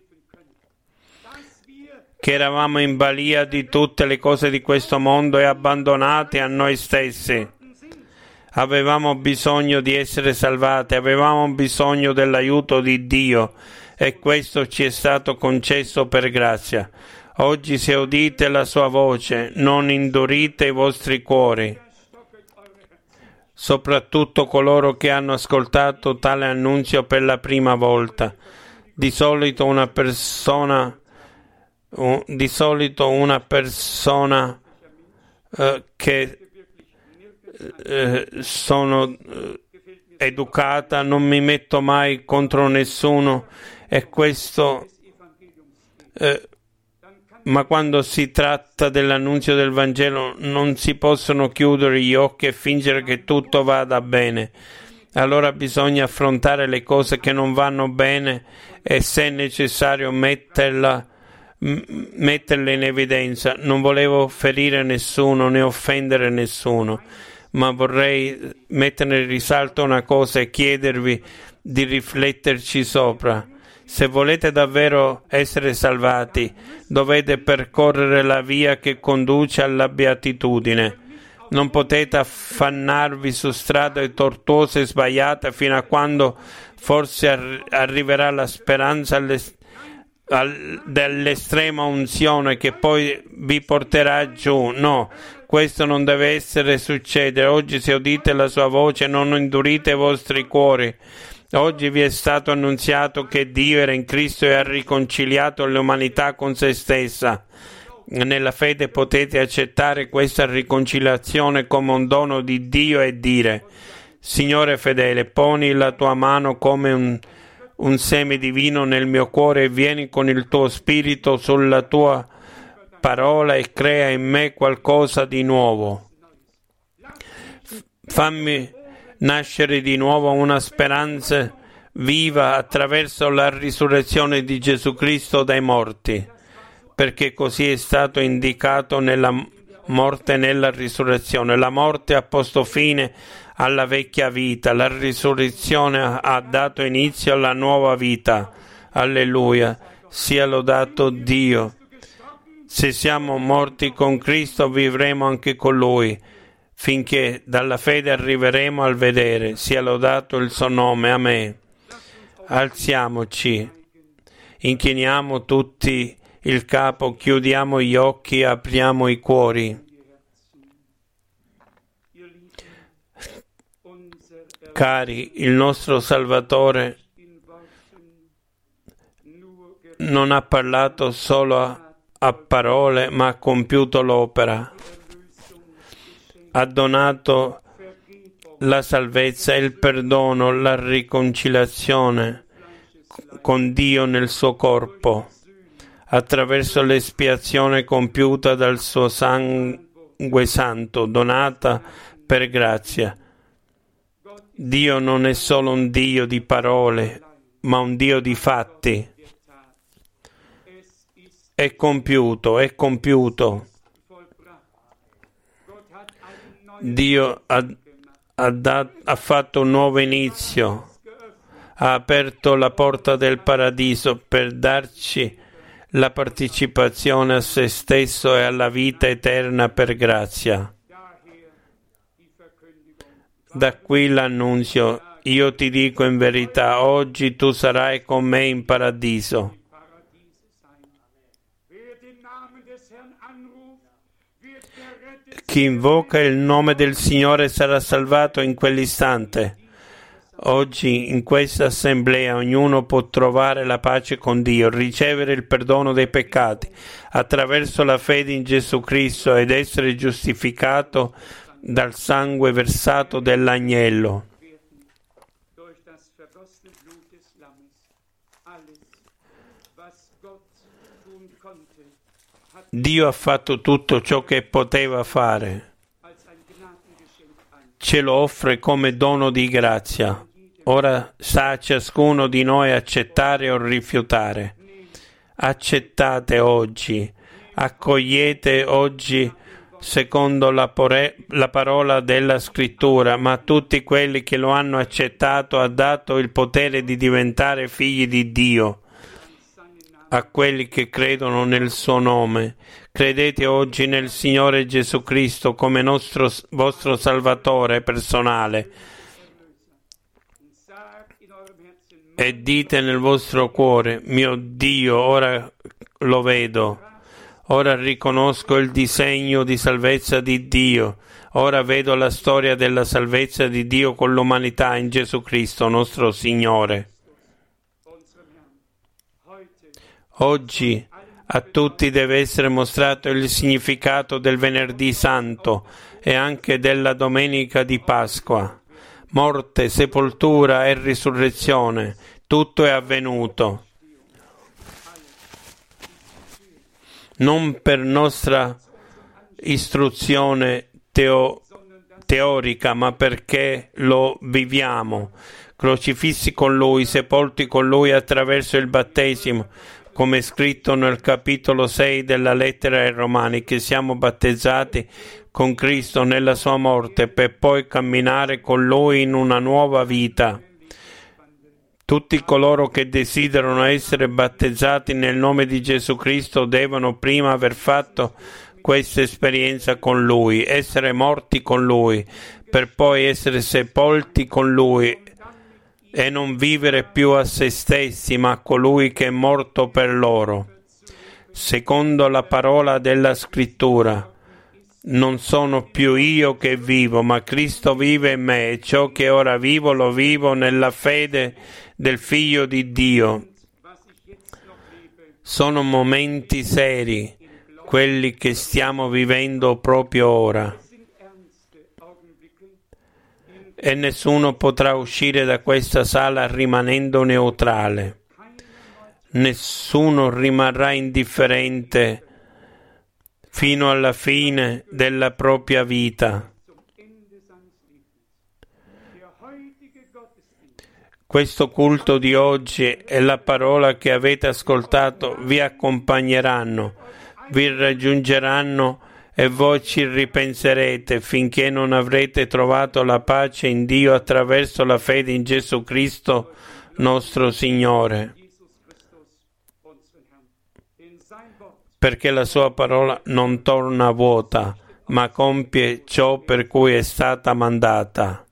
che eravamo in balia di tutte le cose di questo mondo e abbandonati a noi stessi. Avevamo bisogno di essere salvati, avevamo bisogno dell'aiuto di Dio, e questo ci è stato concesso per grazia. Oggi, se udite la sua voce, non indurite i vostri cuori. Soprattutto coloro che hanno ascoltato tale annunzio per la prima volta. Di solito una persona, uh, di solito una persona uh, che uh, sono uh, educata, non mi metto mai contro nessuno, e questo uh, ma quando si tratta dell'annunzio del Vangelo non si possono chiudere gli occhi e fingere che tutto vada bene. Allora bisogna affrontare le cose che non vanno bene e, se è necessario, metterla, m- metterle in evidenza. Non volevo ferire nessuno né offendere nessuno, ma vorrei mettere in risalto una cosa e chiedervi di rifletterci sopra. Se volete davvero essere salvati, dovete percorrere la via che conduce alla beatitudine. Non potete affannarvi su strade tortuose e sbagliate fino a quando forse arri- arriverà la speranza alle- al- dell'estrema unzione che poi vi porterà giù. No, questo non deve essere succedere. Oggi, se udite la sua voce, non indurite i vostri cuori. Oggi vi è stato annunziato che Dio era in Cristo e ha riconciliato l'umanità con se stessa. Nella fede potete accettare questa riconciliazione come un dono di Dio e dire: Signore fedele, poni la tua mano come un, un seme divino nel mio cuore e vieni con il tuo spirito sulla tua parola e crea in me qualcosa di nuovo. Fammi nascere di nuovo una speranza viva attraverso la risurrezione di Gesù Cristo dai morti, perché così è stato indicato nella morte e nella risurrezione. La morte ha posto fine alla vecchia vita, la risurrezione ha dato inizio alla nuova vita. Alleluia, sia lodato Dio. Se siamo morti con Cristo, vivremo anche con Lui, finché dalla fede arriveremo al vedere. Sia lodato il suo nome. Amen. Alziamoci, inchiniamo tutti il capo, chiudiamo gli occhi, apriamo i cuori. Cari, il nostro Salvatore non ha parlato solo a, a parole, ma ha compiuto l'opera. Ha donato la salvezza, il perdono, la riconciliazione con Dio nel suo corpo, attraverso l'espiazione compiuta dal suo sangue santo, donata per grazia. Dio non è solo un Dio di parole, ma un Dio di fatti. È compiuto, è compiuto. Dio ha, ha, dat, ha fatto un nuovo inizio, ha aperto la porta del paradiso per darci la partecipazione a se stesso e alla vita eterna per grazia. Da qui l'annunzio: io ti dico in verità, oggi tu sarai con me in paradiso. Chi invoca il nome del Signore sarà salvato in quell'istante. Oggi in questa assemblea ognuno può trovare la pace con Dio, ricevere il perdono dei peccati attraverso la fede in Gesù Cristo ed essere giustificato dal sangue versato dell'agnello. Dio ha fatto tutto ciò che poteva fare. Ce lo offre come dono di grazia. Ora sta a ciascuno di noi accettare o rifiutare. Accettate oggi, accogliete oggi secondo la, pore, la parola della Scrittura, ma tutti quelli che lo hanno accettato ha dato il potere di diventare figli di Dio. A quelli che credono nel suo nome. Credete oggi nel Signore Gesù Cristo come nostro, vostro Salvatore personale e dite nel vostro cuore: mio Dio, ora lo vedo, ora riconosco il disegno di salvezza di Dio, ora vedo la storia della salvezza di Dio con l'umanità in Gesù Cristo nostro Signore. Oggi a tutti deve essere mostrato il significato del Venerdì Santo e anche della Domenica di Pasqua. Morte, sepoltura e risurrezione, tutto è avvenuto. Non per nostra istruzione teo- teorica, ma perché lo viviamo. Crocifissi con Lui, sepolti con Lui attraverso il battesimo, come è scritto nel capitolo sei della lettera ai Romani, che siamo battezzati con Cristo nella sua morte per poi camminare con Lui in una nuova vita. Tutti coloro che desiderano essere battezzati nel nome di Gesù Cristo devono prima aver fatto questa esperienza con Lui, essere morti con Lui, per poi essere sepolti con Lui e non vivere più a se stessi, ma a colui che è morto per loro. Secondo la parola della Scrittura, non sono più io che vivo, ma Cristo vive in me, e ciò che ora vivo lo vivo nella fede del Figlio di Dio. Sono momenti seri, quelli che stiamo vivendo proprio ora. E nessuno potrà uscire da questa sala rimanendo neutrale. Nessuno rimarrà indifferente fino alla fine della propria vita. Questo culto di oggi e la parola che avete ascoltato vi accompagneranno, vi raggiungeranno e voi ci ripenserete finché non avrete trovato la pace in Dio attraverso la fede in Gesù Cristo, nostro Signore. Perché la sua parola non torna vuota, ma compie ciò per cui è stata mandata.